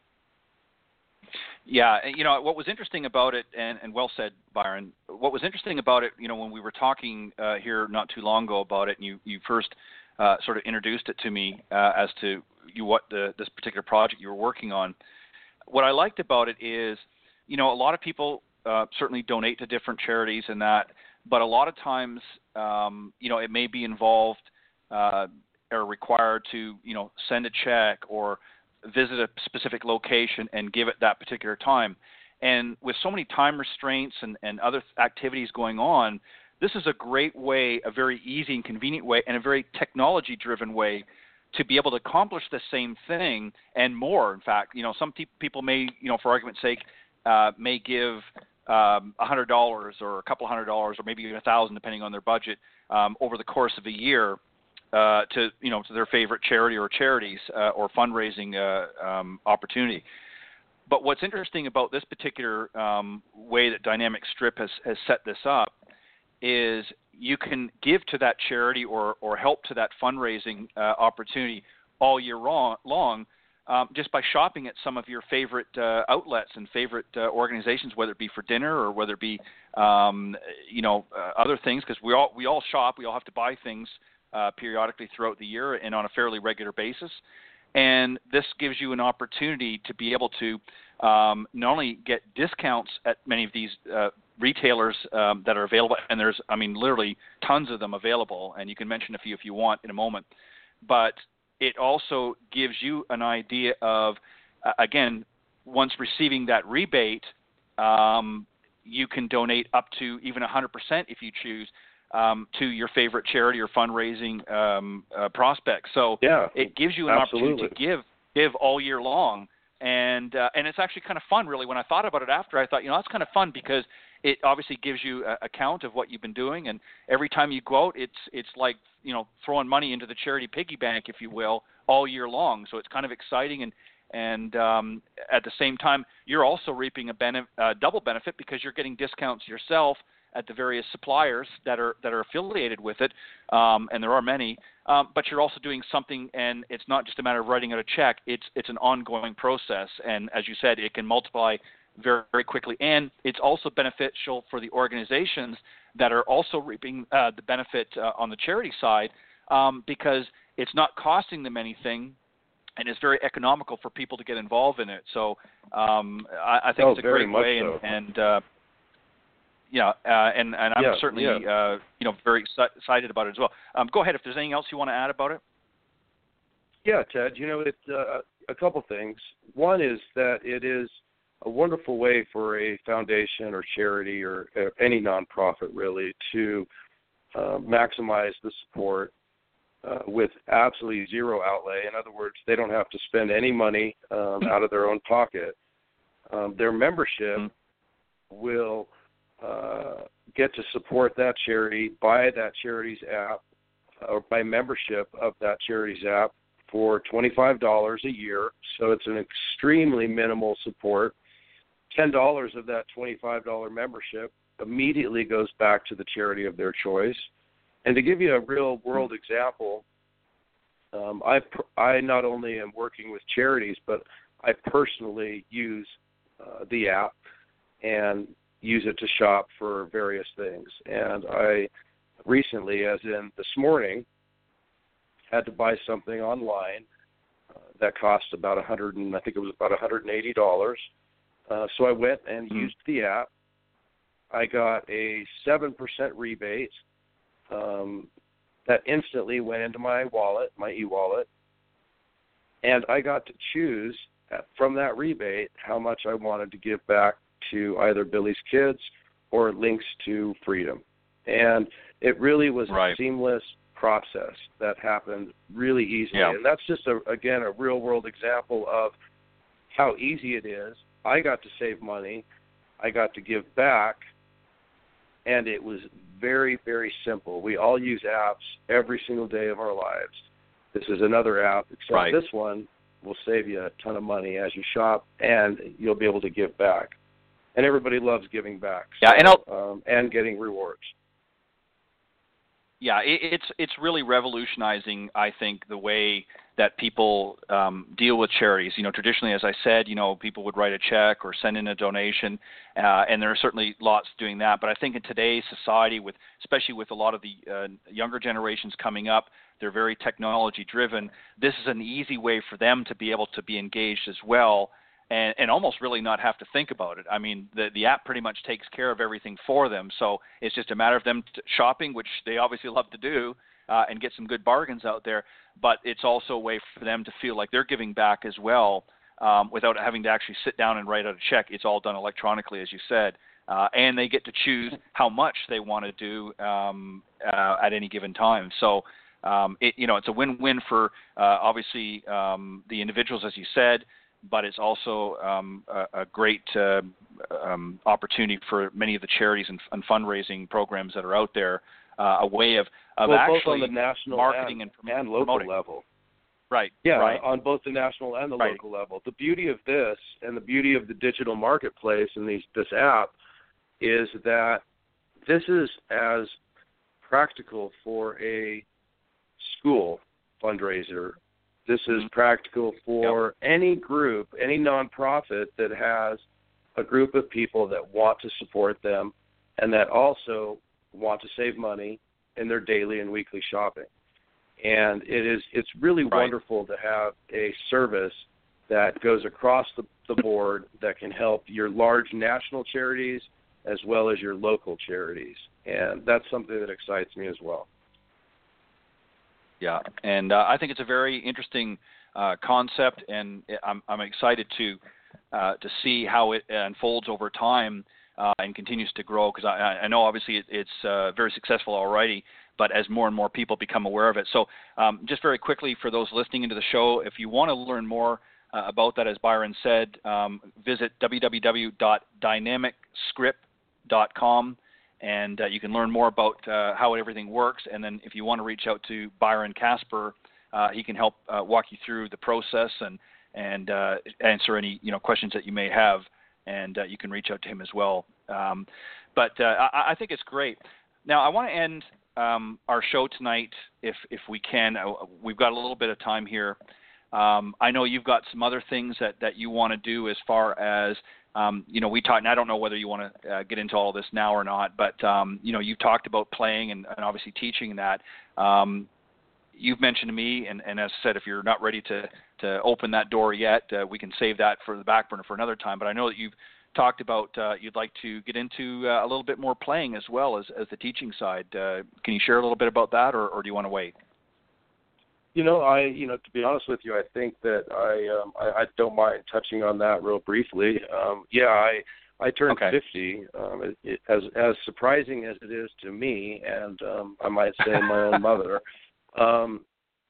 Yeah, you know, what was interesting about it, and, and well said, Byron, what was interesting about it, you know, when we were talking uh, here not too long ago about it, and you, you first uh, sort of introduced it to me uh, as to you what the, this particular project you were working on, what I liked about it is, you know, a lot of people uh, certainly donate to different charities and that, but a lot of times, um, you know, it may be involved uh, or required to, you know, send a check or visit a specific location and give it that particular time. And with so many time restraints and, and other activities going on, this is a great way, a very easy and convenient way, and a very technology-driven way to be able to accomplish the same thing and more. In fact, you know, some te- people may, you know, for argument's sake, uh, may give um, one hundred dollars or a couple hundred dollars or maybe even one thousand dollars depending on their budget um, over the course of a year uh, to, you know, to their favorite charity or charities uh, or fundraising uh, um, opportunity. But what's interesting about this particular um, way that Dynamic Strip has, has set this up is you can give to that charity or, or help to that fundraising uh, opportunity all year long, long um, just by shopping at some of your favorite uh, outlets and favorite uh, organizations, whether it be for dinner or whether it be, um, you know, uh, other things, because we all, we all shop, we all have to buy things uh, periodically throughout the year and on a fairly regular basis. And this gives you an opportunity to be able to um, not only get discounts at many of these uh, retailers um, that are available, and there's, I mean, literally tons of them available, and you can mention a few if you want in a moment, but it also gives you an idea of, uh, again, once receiving that rebate, um, you can donate up to even one hundred percent if you choose um, to your favorite charity or fundraising um, uh, prospect. So yeah, it gives you an absolutely. opportunity to give give all year long. And uh, and it's actually kind of fun, really. When I thought about it after, I thought, you know, that's kind of fun because it obviously gives you a, a count of what you've been doing. And every time you go out, it's it's like, you know, throwing money into the charity piggy bank, if you will, all year long. So it's kind of exciting. And and um, at the same time, you're also reaping a bene- uh, double benefit because you're getting discounts yourself at the various suppliers that are that are affiliated with it, um, and there are many. Um, but you're also doing something, and it's not just a matter of writing out a check. It's it's an ongoing process, and as you said, it can multiply very, very quickly. And it's also beneficial for the organizations that are also reaping uh, the benefit uh, on the charity side, um, because it's not costing them anything, and it's very economical for people to get involved in it. So um, I, I think oh, it's a very great much way, so. and, and uh, yeah, uh, and, and I'm yeah, certainly yeah. Uh, you know very excited about it as well. Um, go ahead if there's anything else you want to add about it. Yeah, Ted. You know, it's uh, a couple things. One is that it is a wonderful way for a foundation or charity or uh, any nonprofit really to uh, maximize the support uh, with absolutely zero outlay. In other words, they don't have to spend any money um, out of their own pocket. Um, their membership mm-hmm. will uh, get to support that charity, buy that charity's app, or by membership of that charity's app for twenty-five dollars a year. So it's an extremely minimal support. ten dollars of that twenty-five dollars membership immediately goes back to the charity of their choice. And to give you a real-world example, um, I, I not only am working with charities, but I personally use uh, the app and use it to shop for various things. And I recently, as in this morning, had to buy something online uh, that cost about a hundred and I think it was about one hundred eighty dollars. Uh, so I went and mm-hmm. used the app. I got a seven percent rebate um, that instantly went into my wallet, my e-wallet, and I got to choose at, from that rebate how much I wanted to give back to either Billy's Kids or Links to Freedom. And it really was right. a seamless process that happened really easily. Yeah. And that's just, a, again, a real-world example of how easy it is. I got to save money. I got to give back. And it was very, very simple. We all use apps every single day of our lives. This is another app, except right. this one will save you a ton of money as you shop, and you'll be able to give back. And everybody loves giving back. So, yeah, and I'll, um, and getting rewards. Yeah, it, it's it's really revolutionizing, I think, the way that people um, deal with charities. You know, traditionally, as I said, you know, people would write a check or send in a donation, uh, and there are certainly lots doing that. But I think in today's society, with especially with a lot of the uh, younger generations coming up, they're very technology driven. This is an easy way for them to be able to be engaged as well. And, and almost really not have to think about it. I mean, the the app pretty much takes care of everything for them. So it's just a matter of them t- shopping, which they obviously love to do, uh, and get some good bargains out there. But it's also a way for them to feel like they're giving back as well, um, without having to actually sit down and write out a check. It's all done electronically, as you said. Uh, and they get to choose how much they want to do um, uh, at any given time. So, um, it, you know, it's a win-win for, uh, obviously, um, the individuals, as you said, but it's also um, a, a great uh, um, opportunity for many of the charities and, and fundraising programs that are out there, uh, a way of, of well, actually both on the national marketing and, and, and local promoting. level. Right. Yeah, right. on both the national and the right. local level. The beauty of this and the beauty of the digital marketplace and these, this app is that this is as practical for a school fundraiser. This is practical for yep. any group, any nonprofit that has a group of people that want to support them and that also want to save money in their daily and weekly shopping. And it is it's really right. wonderful to have a service that goes across the, the board that can help your large national charities as well as your local charities. And that's something that excites me as well. Yeah, and uh, I think it's a very interesting uh, concept, and I'm, I'm excited to uh, to see how it unfolds over time uh, and continues to grow, because I, I know obviously it, it's uh, very successful already, but as more and more people become aware of it. So um, just very quickly for those listening into the show, if you want to learn more uh, about that, as Byron said, um, visit w w w dot dynamic script dot com, and uh, you can learn more about uh, how everything works. And then if you want to reach out to Byron Kasper, uh, he can help uh, walk you through the process and and uh, answer any you know questions that you may have, and uh, you can reach out to him as well. Um, but uh, I, I think it's great. Now I want to end um, our show tonight, if if we can. Uh, we've got a little bit of time here. Um, I know you've got some other things that, that you want to do as far as um, you know. We talked, and I don't know whether you want to uh, get into all of this now or not, but um, you know, you've talked about playing and, and obviously teaching that. Um, You've mentioned to me, and, and as I said, if you're not ready to, to open that door yet, uh, we can save that for the back burner for another time. But I know that you've talked about uh, you'd like to get into uh, a little bit more playing as well as, as the teaching side. Uh, can you share a little bit about that, or, or do you want to wait? You know, I you know to be honest with you, I think that I um, I, I don't mind touching on that real briefly. Um, yeah, I I turned okay. fifty. Um, it, it, as as surprising as it is to me, and um, I might say my own mother. Um,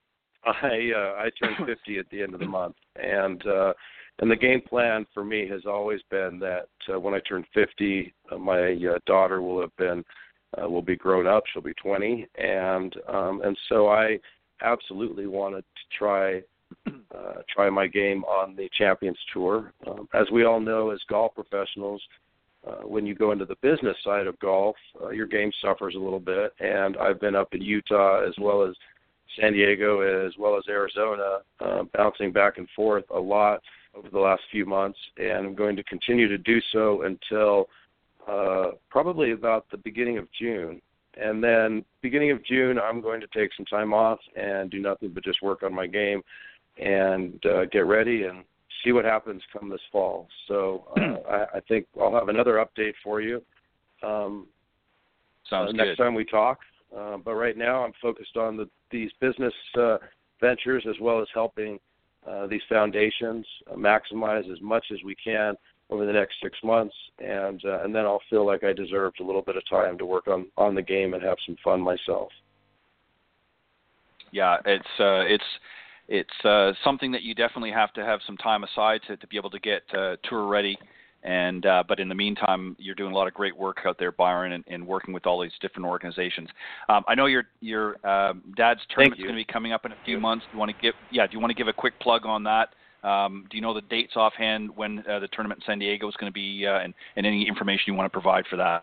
I uh, I turned fifty at the end of the month, and uh, and the game plan for me has always been that uh, when I turn fifty, uh, my uh, daughter will have been uh, will be grown up. She'll be twenty, and um, and so I absolutely wanted to try uh, try my game on the Champions Tour. Um, as we all know, as golf professionals, uh, when you go into the business side of golf, uh, your game suffers a little bit. And I've been up in Utah as well as San Diego as well as Arizona, uh, bouncing back and forth a lot over the last few months, and I'm going to continue to do so until uh, probably about the beginning of June. And then beginning of June, I'm going to take some time off and do nothing but just work on my game and uh, get ready and see what happens come this fall. So uh, I, I think I'll have another update for you um, Sounds uh, good. next time we talk. Uh, but right now I'm focused on the, these business uh, ventures as well as helping uh, these foundations uh, maximize as much as we can over the next six months, and uh, and then I'll feel like I deserved a little bit of time to work on, on the game and have some fun myself. Yeah, it's uh, it's it's uh, something that you definitely have to have some time aside to, to be able to get uh, tour ready. And uh, but in the meantime, you're doing a lot of great work out there, Byron, and, and working with all these different organizations. Um, I know your your uh, dad's tournament's going to be coming up in a few months. Do you want to give yeah? Do you want to give a quick plug on that? Um, do you know the dates offhand when uh, the tournament in San Diego is going to be, uh, and, and any information you want to provide for that?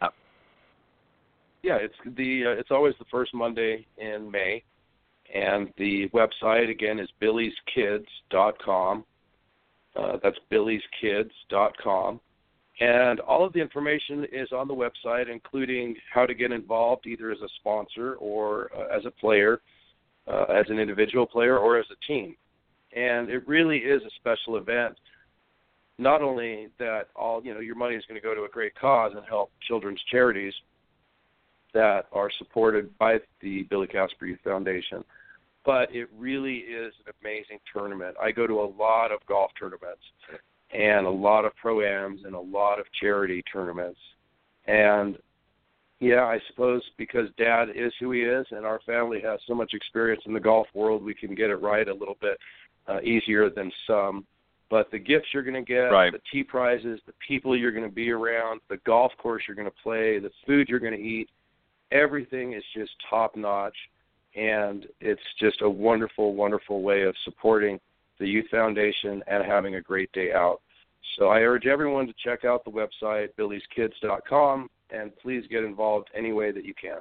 Yeah, it's the uh, it's always the first Monday in May, and the website again is billies kids dot com. Uh, that's billies kids dot com. And all of the information is on the website, including how to get involved either as a sponsor or uh, as a player, uh, as an individual player or as a team. And it really is a special event. Not only that all, you know, your money is going to go to a great cause and help children's charities that are supported by the Billy Kasper Youth Foundation, but it really is an amazing tournament. I go to a lot of golf tournaments and a lot of pro-ams and a lot of charity tournaments. And, yeah, I suppose because Dad is who he is and our family has so much experience in the golf world, we can get it right a little bit uh, easier than some. But the gifts you're going to get, right. the tee prizes, the people you're going to be around, the golf course you're going to play, the food you're going to eat, everything is just top-notch. And it's just a wonderful, wonderful way of supporting the Youth Foundation and having a great day out. So I urge everyone to check out the website, billies kids dot com, and please get involved any way that you can.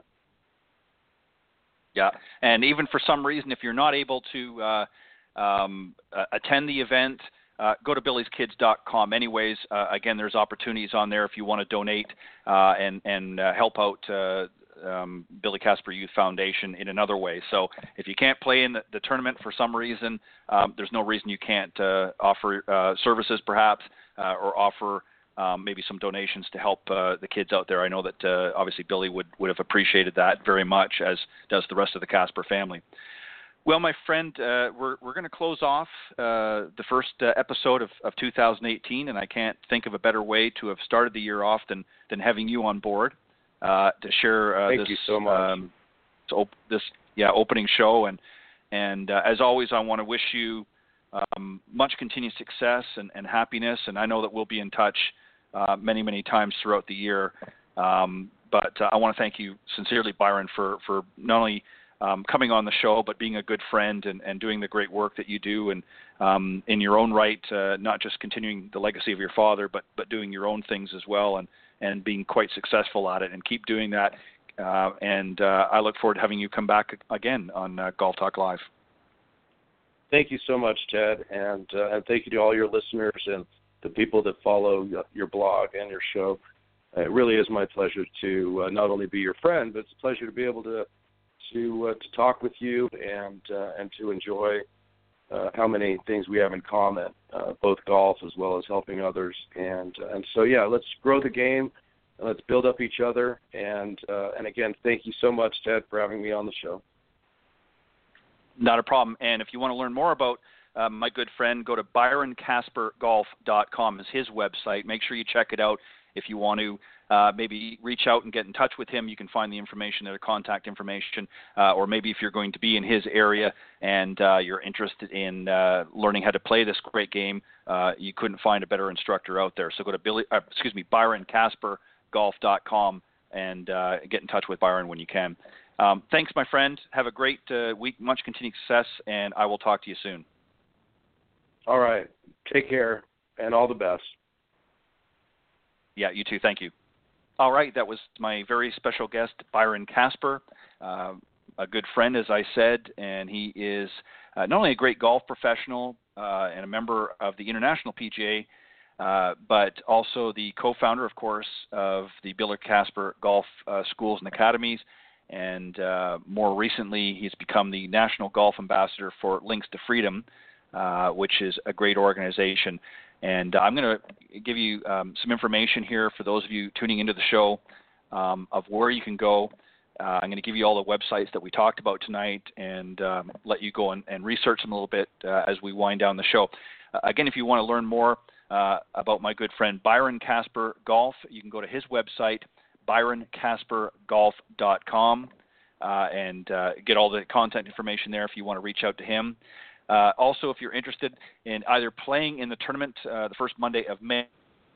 Yeah, and even for some reason, if you're not able to uh, um, uh, attend the event, uh, go to billies kids dot com anyways. Uh, again, there's opportunities on there if you want to donate uh, and, and uh, help out uh, Um, Billy Kasper Youth Foundation in another way. So if you can't play in the, the tournament for some reason, um, there's no reason you can't uh, offer uh, services perhaps uh, or offer um, maybe some donations to help uh, the kids out there. I know that uh, obviously Billy would, would have appreciated that very much, as does the rest of the Kasper family. Well, my friend, uh, we're we're going to close off uh, the first uh, episode of, of two thousand eighteen, and I can't think of a better way to have started the year off than, than having you on board uh, to share uh, Thank this you so much. Um, this, op- this yeah opening show. And and uh, as always, I want to wish you um, much continued success and, and happiness. And I know that we'll be in touch uh, many many times throughout the year. Um, but uh, I want to thank you sincerely, Byron, for for not only Um, coming on the show, but being a good friend and, and doing the great work that you do, and um, in your own right, uh, not just continuing the legacy of your father, but but doing your own things as well, and, and being quite successful at it, and keep doing that. Uh, and uh, I look forward to having you come back again on uh, Golf Talk Live. Thank you so much, Ted, and uh, and thank you to all your listeners and the people that follow your blog and your show. It really is my pleasure to uh, not only be your friend, but it's a pleasure to be able to to uh, to talk with you and uh, and to enjoy uh, how many things we have in common, uh, both golf as well as helping others. And uh, and so yeah, let's grow the game, and let's build up each other. And uh, and again, thank you so much, Ted, for having me on the show. Not a problem. And if you want to learn more about uh, my good friend, go to byron casper golf dot com is his website. Make sure you check it out. If you want to uh, maybe reach out and get in touch with him, you can find the information there, contact information, uh, or maybe if you're going to be in his area and uh, you're interested in uh, learning how to play this great game, uh, you couldn't find a better instructor out there. So go to Billy, uh, excuse me, byron casper golf dot com and uh, get in touch with Byron when you can. Um, thanks, my friend. Have a great uh, week, much continued success, and I will talk to you soon. All right. Take care, and all the best. Yeah, you too. Thank you. All right, that was my very special guest, Byron Casper, uh, a good friend, as I said, and he is uh, not only a great golf professional uh, and a member of the International P G A, uh, but also the co-founder, of course, of the Billy Casper Golf uh, Schools and Academies, and uh, more recently, he's become the National Golf Ambassador for Links to Freedom, uh, which is a great organization. And uh, I'm going to give you um, some information here for those of you tuning into the show um, of where you can go. Uh, I'm going to give you all the websites that we talked about tonight and um, let you go and, and research them a little bit uh, as we wind down the show. Uh, again, if you want to learn more uh, about my good friend Byron Casper Golf, you can go to his website, byron casper golf dot com, uh, and uh, get all the contact information there if you want to reach out to him. Uh, also, if you're interested in either playing in the tournament uh, the first Monday of May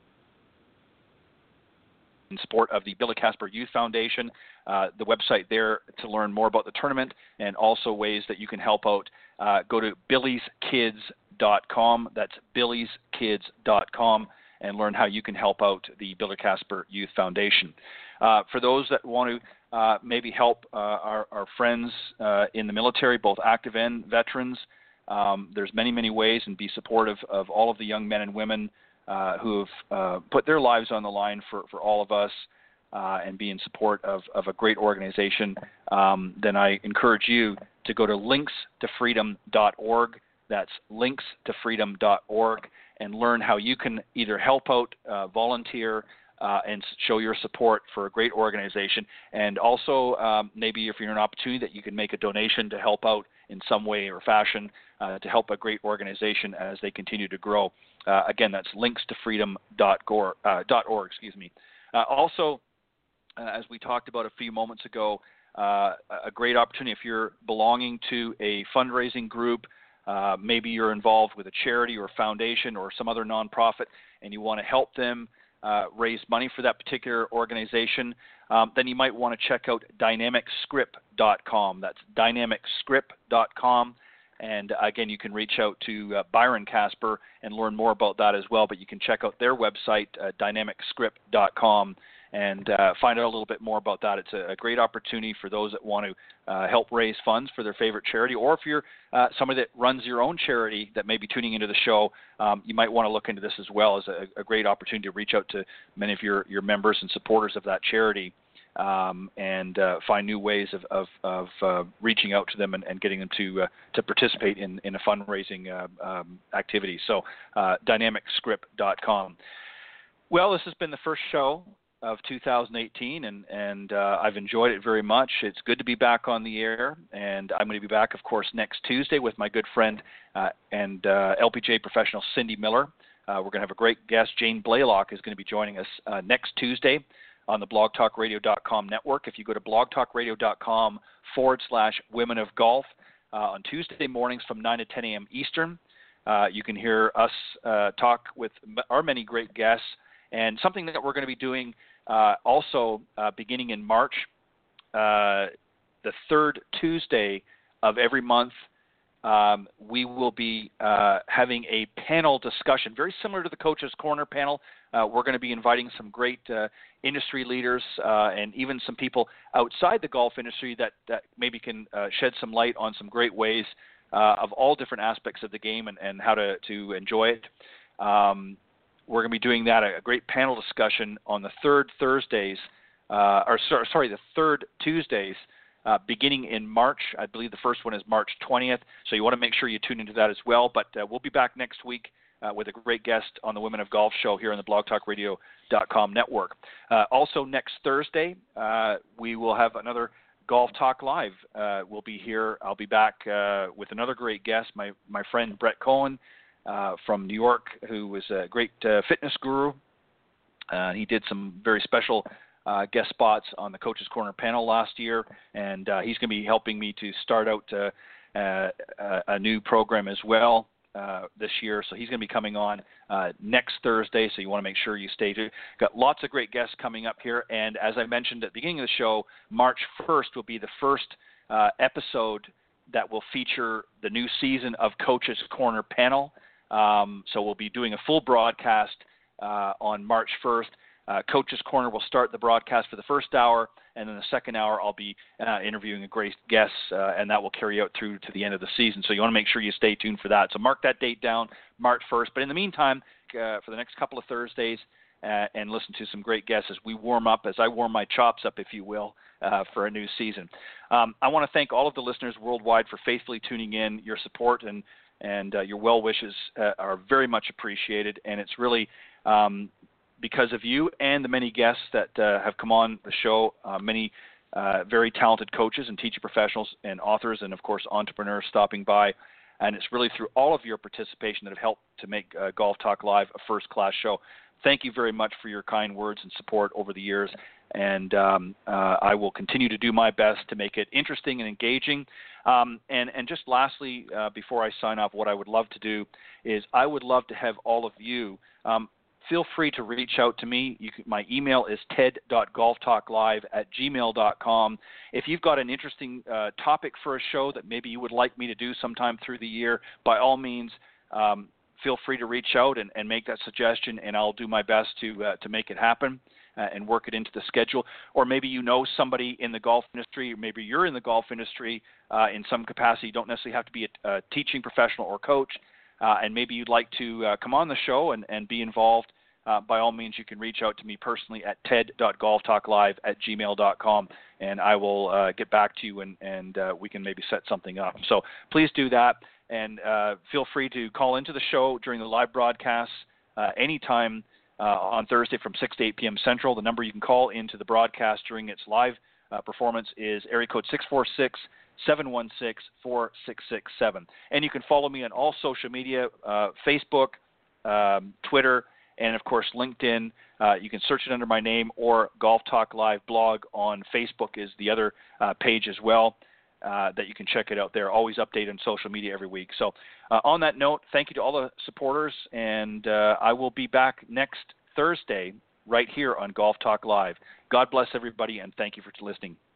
in support of the Billy Casper Youth Foundation, uh, the website there to learn more about the tournament and also ways that you can help out, uh, go to billys kids dot com. That's billys kids dot com and learn how you can help out the Billy Casper Youth Foundation. Uh, for those that want to uh, maybe help uh, our, our friends uh, in the military, both active and veterans, Um, there's many, many ways, and be supportive of all of the young men and women uh, who have uh, put their lives on the line for, for all of us uh, and be in support of, of a great organization. Um, then I encourage you to go to links to freedom dot org. That's links to freedom dot org and learn how you can either help out, uh, volunteer, Uh, and show your support for a great organization. And also, um, maybe if you're an opportunity that you can make a donation to help out in some way or fashion uh, to help a great organization as they continue to grow. Uh, again, that's links to freedom dot org. Excuse me. Uh, also, uh, as we talked about a few moments ago, uh, a great opportunity if you're belonging to a fundraising group. Uh, maybe you're involved with a charity or foundation or some other nonprofit, and you want to help them Uh, raise money for that particular organization, um, then you might want to check out dynamic script dot com. That's dynamic script dot com. And again, you can reach out to uh, Byron Casper and learn more about that as well. But you can check out their website, uh, dynamic script dot com, and uh, find out a little bit more about that. It's a, a great opportunity for those that want to uh, help raise funds for their favorite charity, or if you're uh, somebody that runs your own charity that may be tuning into the show, um, you might want to look into this as well as a, a great opportunity to reach out to many of your, your members and supporters of that charity um, and uh, find new ways of, of, of uh, reaching out to them and, and getting them to uh, to participate in, in a fundraising uh, um, activity. So uh, dynamic script dot com. Well, this has been the first show of two thousand eighteen, and, and uh, I've enjoyed it very much. It's good to be back on the air, and I'm going to be back, of course, next Tuesday with my good friend uh, and uh, L P G A professional Cindy Miller. Uh, we're going to have a great guest. Jane Blaylock is going to be joining us uh, next Tuesday on the blog talk radio dot com network. If you go to blog talk radio dot com forward slash women of golf, uh, on Tuesday mornings from nine to ten a.m. Eastern, uh, you can hear us uh, talk with our many great guests, and something that we're going to be doing uh, also uh, beginning in March, uh, the third Tuesday of every month. Um, we will be uh, having a panel discussion, very similar to the Coach's Corner panel. Uh, we're going to be inviting some great uh, industry leaders uh, and even some people outside the golf industry that, that maybe can uh, shed some light on some great ways uh, of all different aspects of the game and, and how to, to enjoy it. Um, we're going to be doing that, a, a great panel discussion on the third Thursdays, uh, or sorry, sorry, the third Tuesdays, Uh, beginning in March. I believe the first one is March twentieth, so you want to make sure you tune into that as well. But uh, we'll be back next week uh, with a great guest on the Women of Golf show here on the blog talk radio dot com network. Uh, also next Thursday, uh, we will have another Golf Talk Live. Uh, we'll be here. I'll be back uh, with another great guest, my, my friend Brett Cohen uh, from New York, who was a great uh, fitness guru. Uh, he did some very special Uh, guest spots on the Coach's Corner panel last year, and uh, he's going to be helping me to start out uh, uh, a new program as well uh, this year. So he's going to be coming on uh, next Thursday, so you want to make sure you stay tuned. Got lots of great guests coming up here, and as I mentioned at the beginning of the show, March first will be the first uh, episode that will feature the new season of Coach's Corner panel. Um, so we'll be doing a full broadcast uh, on March first. Uh, Coach's Corner will start the broadcast for the first hour, and then the second hour I'll be uh, interviewing a great guest, uh, and that will carry out through to the end of the season. So you want to make sure you stay tuned for that. So mark that date down, March first. But in the meantime, uh, for the next couple of Thursdays, uh, and listen to some great guests as we warm up, as I warm my chops up, if you will, uh, for a new season. Um, I want to thank all of the listeners worldwide for faithfully tuning in. Your support and, and uh, your well wishes uh, are very much appreciated, and it's really um, – because of you and the many guests that uh, have come on the show, uh, many uh, very talented coaches and teaching professionals and authors and, of course, entrepreneurs stopping by. And it's really through all of your participation that have helped to make uh, Golf Talk Live a first-class show. Thank you very much for your kind words and support over the years. And um, uh, I will continue to do my best to make it interesting and engaging. Um, and, and just lastly, uh, before I sign off, what I would love to do is I would love to have all of you um, feel free to reach out to me. You can, my email is ted dot golf talk live at gmail dot com. If you've got an interesting uh, topic for a show that maybe you would like me to do sometime through the year, by all means, um, feel free to reach out and, and make that suggestion, and I'll do my best to uh, to make it happen uh, and work it into the schedule. Or maybe you know somebody in the golf industry, or maybe you're in the golf industry uh, in some capacity. You don't necessarily have to be a, a teaching professional or coach. Uh, and maybe you'd like to uh, come on the show and, and be involved, uh, by all means, you can reach out to me personally at ted dot golf talk live at gmail dot com, and I will uh, get back to you, and, and uh, we can maybe set something up. So please do that, and uh, feel free to call into the show during the live broadcasts uh, anytime uh, on Thursday from six to eight p.m. Central. The number you can call into the broadcast during its live uh, performance is area code six four six, seven one six, four six six seven. And you can follow me on all social media, uh, Facebook, um, Twitter, and, of course, LinkedIn. Uh, you can search it under my name, or Golf Talk Live blog on Facebook is the other uh, page as well uh, that you can check it out there. Always update on social media every week. So uh, on that note, thank you to all the supporters, and uh, I will be back next Thursday right here on Golf Talk Live. God bless everybody, and thank you for listening.